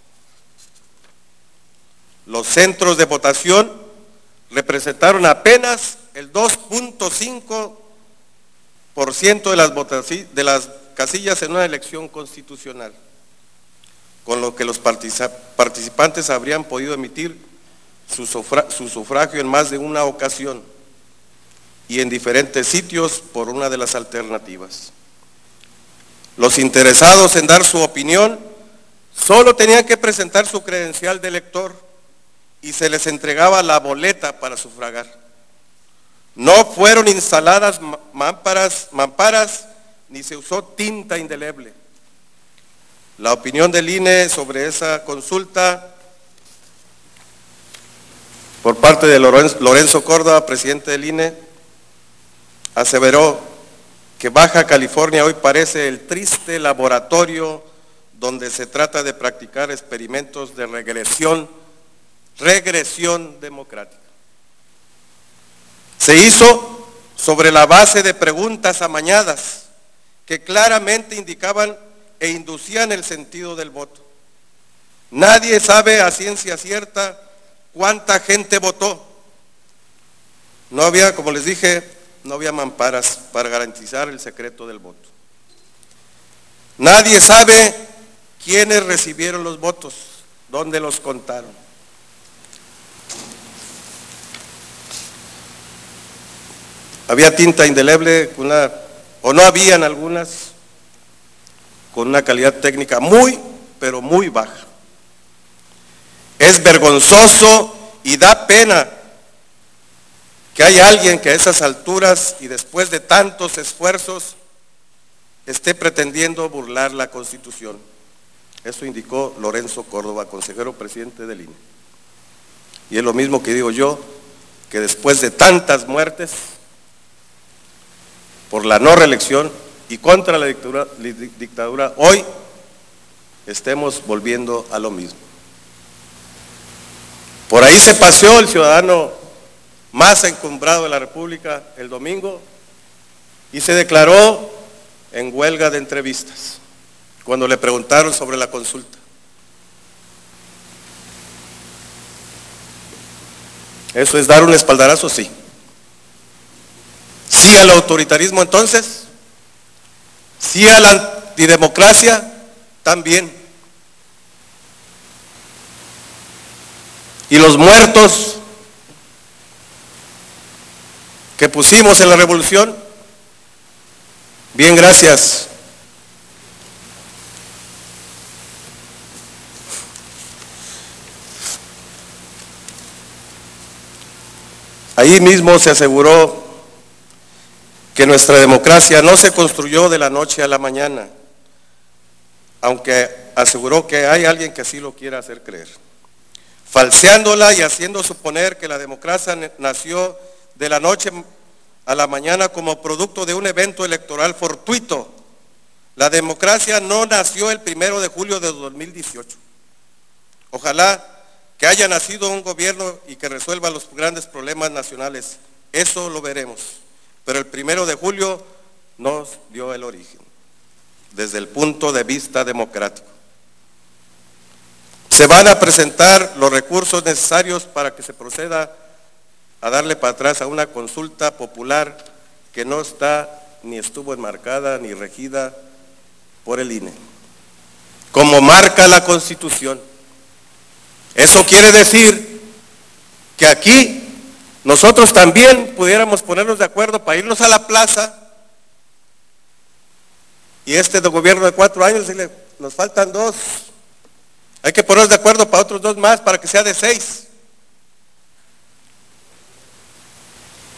Los centros de votación representaron apenas el dos punto cinco por ciento de las, de las casillas en una elección constitucional, con lo que los participantes habrían podido emitir su sufragio, su sufragio en más de una ocasión y en diferentes sitios por una de las alternativas. Los interesados en dar su opinión solo tenían que presentar su credencial de elector y se les entregaba la boleta para sufragar. No fueron instaladas mamparas, mamparas ni se usó tinta indeleble. La opinión del I N E sobre esa consulta por parte de Lorenzo Córdoba, presidente del I N E, aseveró que Baja California hoy parece el triste laboratorio donde se trata de practicar experimentos de regresión, regresión democrática. Se hizo sobre la base de preguntas amañadas que claramente indicaban e inducían el sentido del voto. Nadie sabe a ciencia cierta cuánta gente votó. No había, como les dije, no había mamparas para garantizar el secreto del voto. Nadie sabe quiénes recibieron los votos, dónde los contaron. Había tinta indeleble, una, o no habían algunas, con una calidad técnica muy, pero muy baja. Es vergonzoso y da pena que haya alguien que a esas alturas y después de tantos esfuerzos esté pretendiendo burlar la Constitución. Eso indicó Lorenzo Córdoba, consejero presidente del I N E. Y es lo mismo que digo yo, que después de tantas muertes por la no reelección y contra la dictadura, dictadura hoy estemos volviendo a lo mismo. Por ahí se paseó el ciudadano más encumbrado de la República el domingo y se declaró en huelga de entrevistas cuando le preguntaron sobre la consulta. ¿Eso es dar un espaldarazo? Sí. ¿Sí al autoritarismo entonces? ¿Sí a la antidemocracia? También. ¿Y los muertos que pusimos en la revolución? Bien, gracias. Ahí mismo se aseguró que nuestra democracia no se construyó de la noche a la mañana, aunque aseguró que hay alguien que así lo quiera hacer creer, falseándola y haciendo suponer que la democracia nació de la noche a la mañana como producto de un evento electoral fortuito. La democracia no nació el primero de julio de dos mil dieciocho. Ojalá que haya nacido un gobierno y que resuelva los grandes problemas nacionales. Eso lo veremos. Pero el primero de julio nos dio el origen, desde el punto de vista democrático. Se van a presentar los recursos necesarios para que se proceda a darle para atrás a una consulta popular que no está ni estuvo enmarcada ni regida por el I N E, como marca la Constitución. Eso quiere decir que aquí nosotros también pudiéramos ponernos de acuerdo para irnos a la plaza y este de gobierno de cuatro años decirle, nos faltan dos, hay que ponernos de acuerdo para otros dos más para que sea de seis.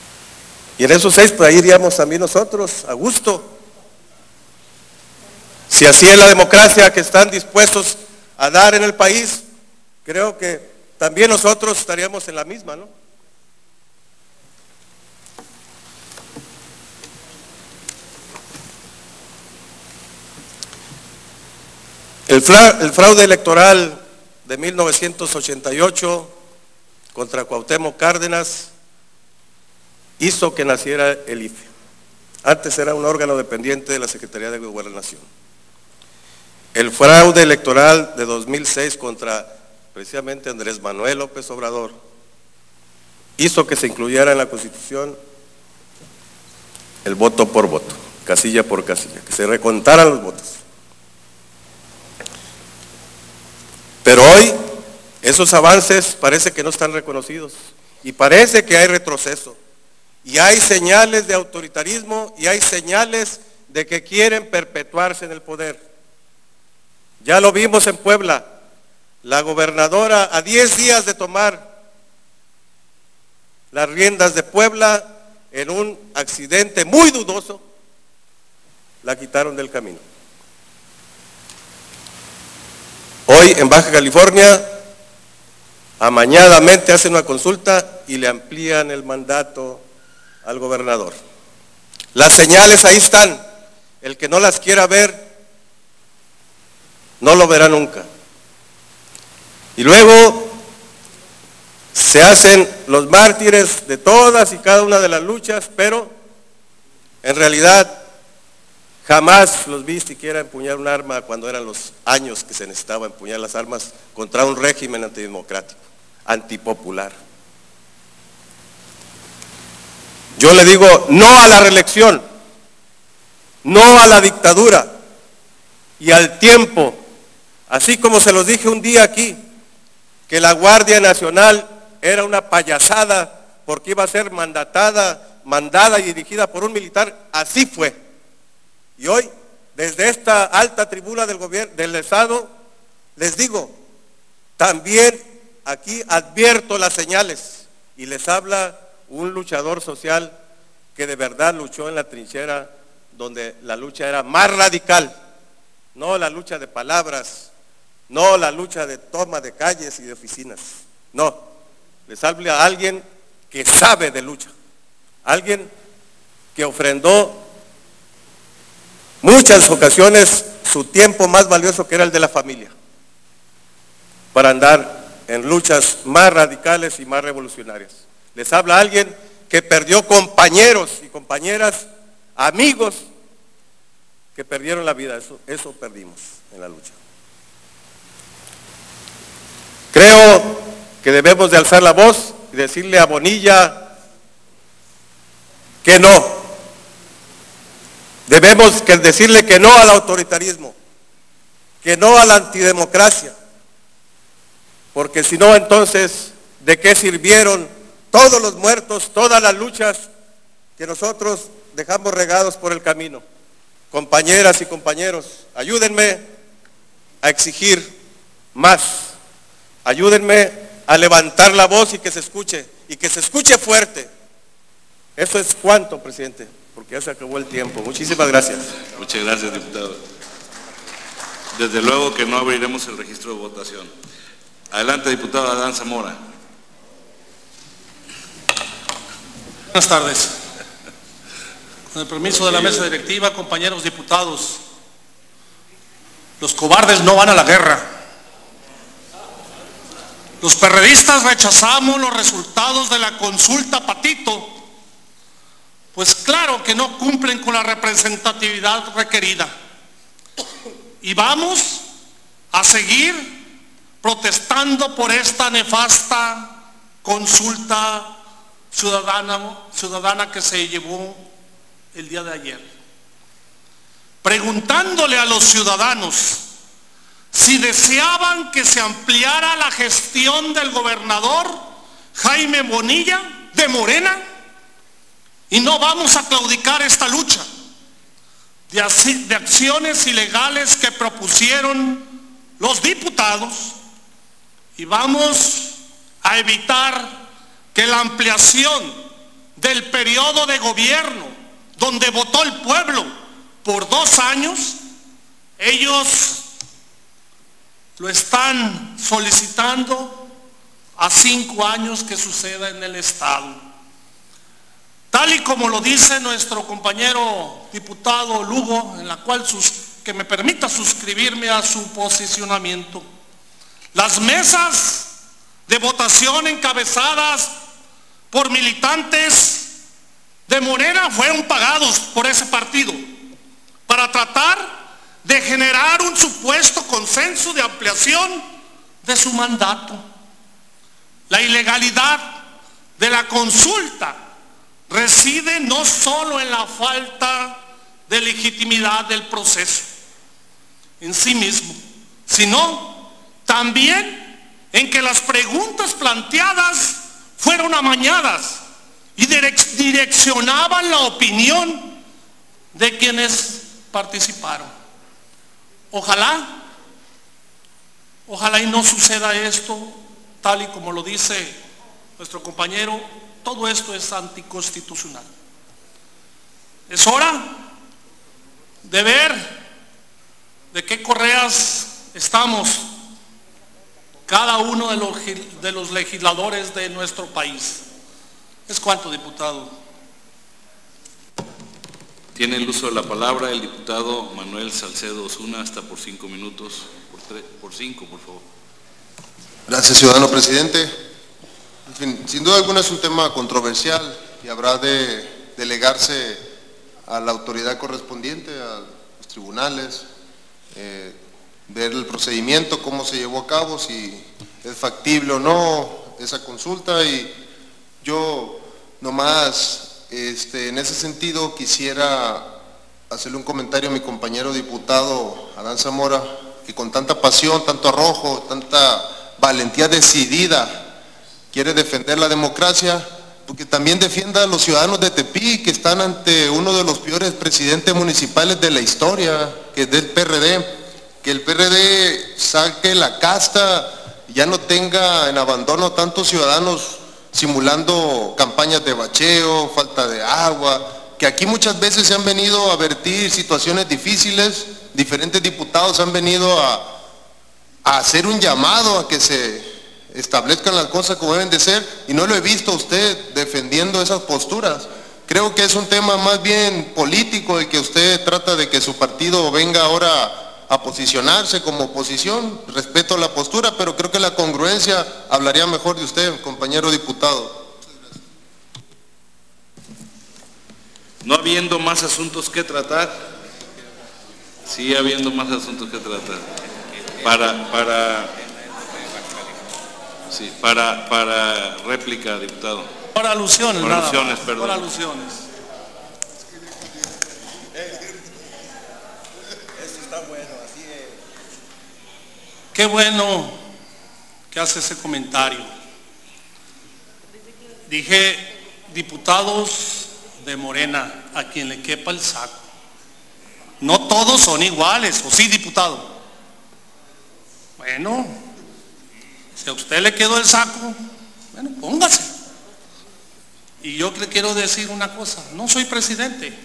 Y en esos seis, pues ahí iríamos también nosotros, a gusto. Si así es la democracia que están dispuestos a dar en el país, creo que también nosotros estaríamos en la misma, ¿no? El fraude electoral de mil novecientos ochenta y ocho contra Cuauhtémoc Cárdenas hizo que naciera el I F E. Antes era un órgano dependiente de la Secretaría de Gobernación. El fraude electoral de dos mil seis contra precisamente Andrés Manuel López Obrador hizo que se incluyera en la Constitución el voto por voto, casilla por casilla, que se recontaran los votos. Pero hoy esos avances parece que no están reconocidos y parece que hay retroceso y hay señales de autoritarismo y hay señales de que quieren perpetuarse en el poder. Ya lo vimos en Puebla, la gobernadora a diez días de tomar las riendas de Puebla en un accidente muy dudoso, la quitaron del camino. Hoy en Baja California, amañadamente hacen una consulta y le amplían el mandato al gobernador. Las señales ahí están, el que no las quiera ver, no lo verá nunca. Y luego se hacen los mártires de todas y cada una de las luchas, pero en realidad jamás los vi siquiera empuñar un arma cuando eran los años que se necesitaba empuñar las armas contra un régimen antidemocrático, antipopular. Yo le digo no a la reelección, no a la dictadura y al tiempo, así como se los dije un día aquí, que la Guardia Nacional era una payasada porque iba a ser mandatada, mandada y dirigida por un militar, así fue. Y hoy, desde esta alta tribuna del gobierno, del Estado, les digo, también aquí advierto las señales y les habla un luchador social que de verdad luchó en la trinchera donde la lucha era más radical, no la lucha de palabras, no la lucha de toma de calles y de oficinas, no, les habla a alguien que sabe de lucha, alguien que ofrendó muchas ocasiones su tiempo más valioso, que era el de la familia, para andar en luchas más radicales y más revolucionarias. Les habla alguien que perdió compañeros y compañeras, amigos, que perdieron la vida. Eso, eso perdimos en la lucha. Creo que debemos de alzar la voz y decirle a Bonilla que no. Debemos que decirle que no al autoritarismo, que no a la antidemocracia, porque si no, entonces, ¿de qué sirvieron todos los muertos, todas las luchas que nosotros dejamos regados por el camino? Compañeras y compañeros, ayúdenme a exigir más, ayúdenme a levantar la voz y que se escuche, y que se escuche fuerte. Eso es cuanto, presidente, porque ya se acabó el tiempo. Muchísimas gracias. Muchas gracias, diputado. Desde luego que no abriremos el registro de votación. Adelante, diputado Adán Zamora. Buenas tardes. Con el permiso de la mesa directiva, compañeros diputados, los cobardes no van a la guerra. Los perredistas rechazamos los resultados de la consulta Patito, pues claro que no cumplen con la representatividad requerida. Y vamos a seguir protestando por esta nefasta consulta ciudadana, ciudadana que se llevó el día de ayer. Preguntándole a los ciudadanos si deseaban que se ampliara la gestión del gobernador Jaime Bonilla de Morena, y no vamos a claudicar esta lucha de, de acciones ilegales que propusieron los diputados, y vamos a evitar que la ampliación del periodo de gobierno donde votó el pueblo por dos años Ellos lo están solicitando a cinco años que suceda en el Estado. Tal y como lo dice nuestro compañero diputado Lugo, en la cual sus, que me permita suscribirme a su posicionamiento. Las mesas de votación encabezadas por militantes de Morena fueron pagados por ese partido para tratar de generar un supuesto consenso de ampliación de su mandato. La ilegalidad de la consulta reside no solo en la falta de legitimidad del proceso en sí mismo, sino también en que las preguntas planteadas fueron amañadas y direccionaban la opinión de quienes participaron. Ojalá, ojalá y no suceda esto, tal y como lo dice nuestro compañero, todo esto es anticonstitucional. Es hora de ver de qué correas estamos cada uno de los, de los legisladores de nuestro país. ¿Es cuánto, diputado? Tiene el uso de la palabra el diputado Manuel Salcedo Osuna, hasta por cinco minutos, por, tres, por cinco, por favor. Gracias, ciudadano presidente. En fin, sin duda alguna es un tema controversial y habrá de delegarse a la autoridad correspondiente, a los tribunales, eh, ver el procedimiento, cómo se llevó a cabo, si es factible o no esa consulta. Y yo nomás, este, en ese sentido, quisiera hacerle un comentario a mi compañero diputado Adán Zamora, que con tanta pasión, tanto arrojo, tanta valentía decidida quiere defender la democracia, porque también defienda a los ciudadanos de Tepic, que están ante uno de los peores presidentes municipales de la historia, que es del P R D, que el P R D saque la casta, ya no tenga en abandono tantos ciudadanos simulando campañas de bacheo, falta de agua, que aquí muchas veces se han venido a vertir situaciones difíciles, diferentes diputados han venido a, a hacer un llamado a que se establezcan las cosas como deben de ser, y no lo he visto a usted defendiendo esas posturas. Creo que es un tema más bien político, el que usted trata de que su partido venga ahora a posicionarse como oposición. Respeto la postura, pero creo que la congruencia hablaría mejor de usted, compañero diputado. No habiendo más asuntos que tratar, sigue habiendo más asuntos que tratar. Para, para, sí, para, para réplica, diputado. Por alusiones, por nada alusiones, más, perdón. por alusiones. Eso está bueno, así es. Qué bueno que hace ese comentario. Dije, diputados de Morena, a quien le quepa el saco. No todos son iguales, ¿o sí, diputado? Bueno, si a usted le quedó el saco, bueno, póngase. Y yo le quiero decir una cosa, no soy presidente,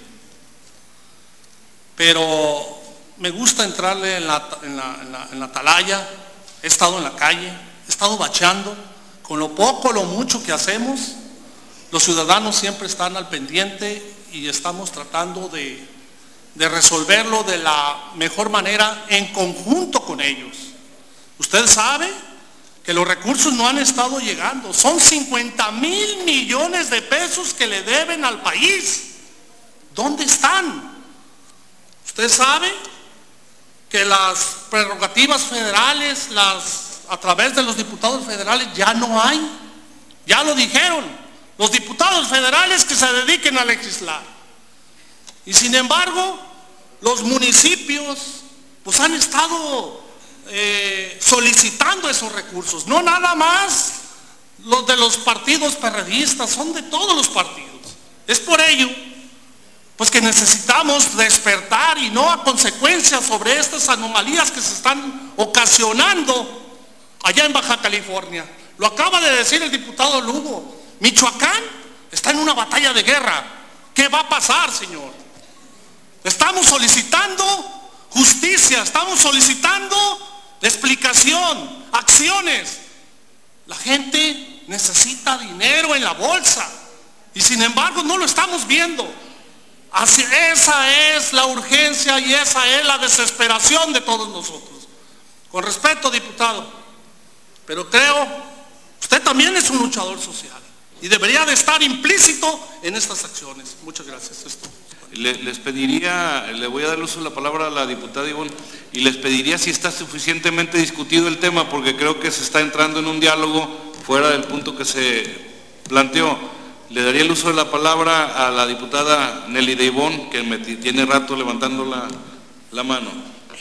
pero me gusta entrarle en la, en la, en la, en la atalaya, he estado en la calle, he estado bacheando, con lo poco, lo mucho que hacemos, los ciudadanos siempre están al pendiente y estamos tratando de, de resolverlo de la mejor manera en conjunto con ellos. Usted sabe que los recursos no han estado llegando, son cincuenta mil millones de pesos que le deben al país. ¿Dónde están? Usted sabe que las prerrogativas federales, las, a través de los diputados federales, ya no hay. Ya lo dijeron, los diputados federales que se dediquen a legislar. Y sin embargo, los municipios pues han estado eh, solicitando esos recursos, no nada más los de los partidos perredistas, son de todos los partidos. Es por ello pues que necesitamos despertar, y no a consecuencia sobre estas anomalías que se están ocasionando allá en Baja California. Lo acaba de decir el diputado Lugo, Michoacán está en una batalla de guerra. ¿Qué va a pasar, señor? Estamos solicitando justicia, estamos solicitando explicación, acciones. La gente necesita dinero en la bolsa y sin embargo no lo estamos viendo. Así, esa es la urgencia y esa es la desesperación de todos nosotros. Con respeto, diputado, pero creo, usted también es un luchador social y debería de estar implícito en estas acciones. Muchas gracias. Esto. Le, les pediría, le voy a dar uso de la palabra a la diputada Ivonne, y les pediría si está suficientemente discutido el tema, porque creo que se está entrando en un diálogo fuera del punto que se planteó. Le daría el uso de la palabra a la diputada Nelly de Ivonne, que me tiene rato levantando la, la mano.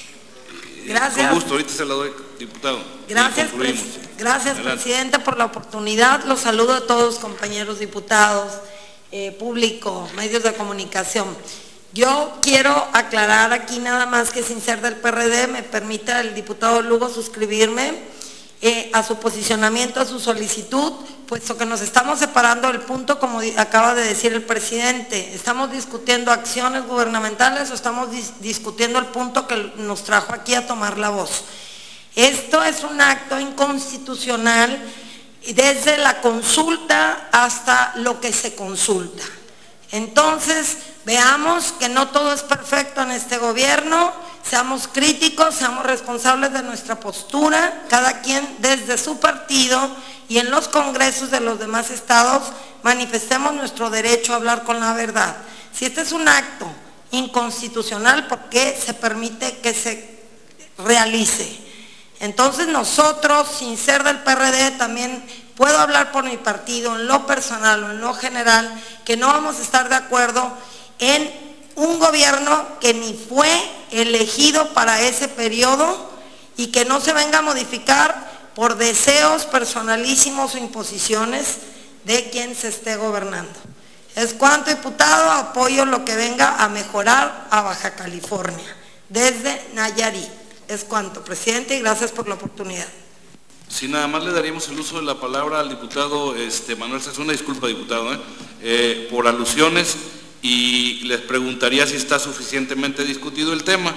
Gracias. Con gusto, ahorita se la doy, diputado. Gracias, pres gracias presidente, por la oportunidad. Los saludo a todos, compañeros diputados, eh, público, medios de comunicación. Yo quiero aclarar aquí nada más que sin ser del P R D, me permita el diputado Lugo suscribirme eh, a su posicionamiento, a su solicitud, puesto que nos estamos separando del punto, como acaba de decir el presidente. ¿Estamos discutiendo acciones gubernamentales o estamos dis discutiendo el punto que nos trajo aquí a tomar la voz? Esto es un acto inconstitucional desde la consulta hasta lo que se consulta. Entonces, veamos que no todo es perfecto en este gobierno, seamos críticos, seamos responsables de nuestra postura, cada quien desde su partido y en los congresos de los demás estados manifestemos nuestro derecho a hablar con la verdad. Si este es un acto inconstitucional, ¿por qué se permite que se realice? Entonces nosotros, sin ser del P R D, también puedo hablar por mi partido, en lo personal o en lo general, que no vamos a estar de acuerdo en un gobierno que ni fue elegido para ese periodo y que no se venga a modificar por deseos personalísimos o imposiciones de quien se esté gobernando. Es cuanto, diputado, apoyo lo que venga a mejorar a Baja California, desde Nayarit. Es cuanto, presidente, y gracias por la oportunidad. Sí, nada más le daríamos el uso de la palabra al diputado este, Manuel Sáenz, una disculpa, diputado, ¿eh? Eh, por alusiones, y les preguntaría si está suficientemente discutido el tema.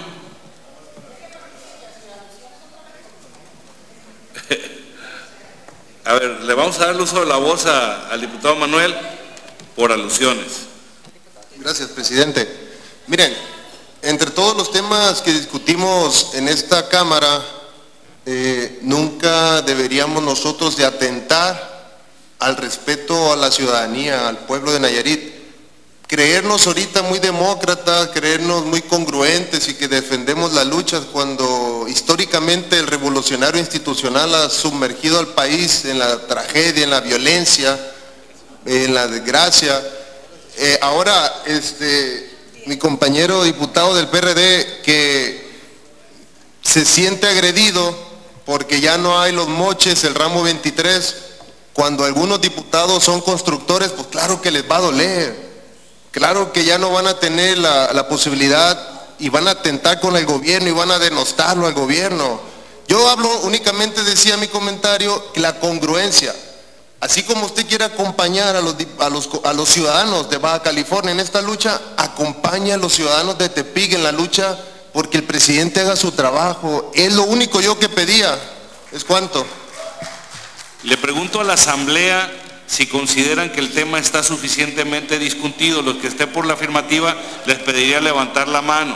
A ver, le vamos a dar el uso de la voz a, al diputado Manuel por alusiones. Gracias, presidente. Miren, entre todos los temas que discutimos en esta Cámara, eh, nunca deberíamos nosotros de atentar al respeto a la ciudadanía, al pueblo de Nayarit. Creernos ahorita muy demócratas, creernos muy congruentes y que defendemos las luchas cuando históricamente el revolucionario institucional ha sumergido al país en la tragedia, en la violencia, en la desgracia. Eh, ahora, este, mi compañero diputado del P R D que se siente agredido porque ya no hay los moches, el ramo veintitrés, cuando algunos diputados son constructores, pues claro que les va a doler. Claro que ya no van a tener la, la posibilidad y van a atentar con el gobierno y van a denostarlo al gobierno. Yo hablo únicamente, decía mi comentario, la congruencia. Así como usted quiere acompañar a los, a, los, a los ciudadanos de Baja California en esta lucha, acompaña a los ciudadanos de Tepic en la lucha porque el presidente haga su trabajo. Es lo único yo que pedía. ¿Es cuánto? Le pregunto a la Asamblea si consideran que el tema está suficientemente discutido. Los que estén por la afirmativa, les pediría levantar la mano.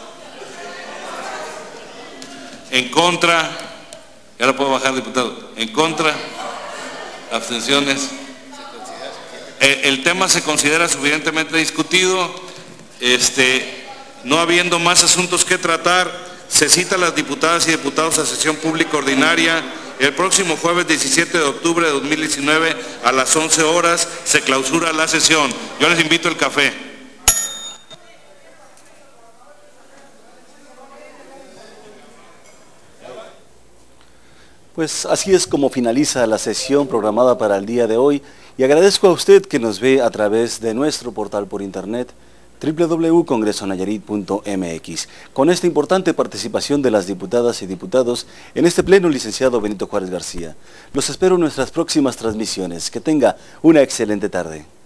En contra, ya lo puedo bajar, diputado. En contra, abstenciones. El, el tema se considera suficientemente discutido. Este, no habiendo más asuntos que tratar, se cita a las diputadas y diputados a sesión pública ordinaria el próximo jueves diecisiete de octubre de dos mil diecinueve a las once horas. Se clausura la sesión. Yo les invito el café. Pues así es como finaliza la sesión programada para el día de hoy, y agradezco a usted que nos ve a través de nuestro portal por internet doble u doble u doble u punto congreso nayarit punto m x. Con esta importante participación de las diputadas y diputados en este pleno, licenciado Benito Juárez García. Los espero en nuestras próximas transmisiones. Que tenga una excelente tarde.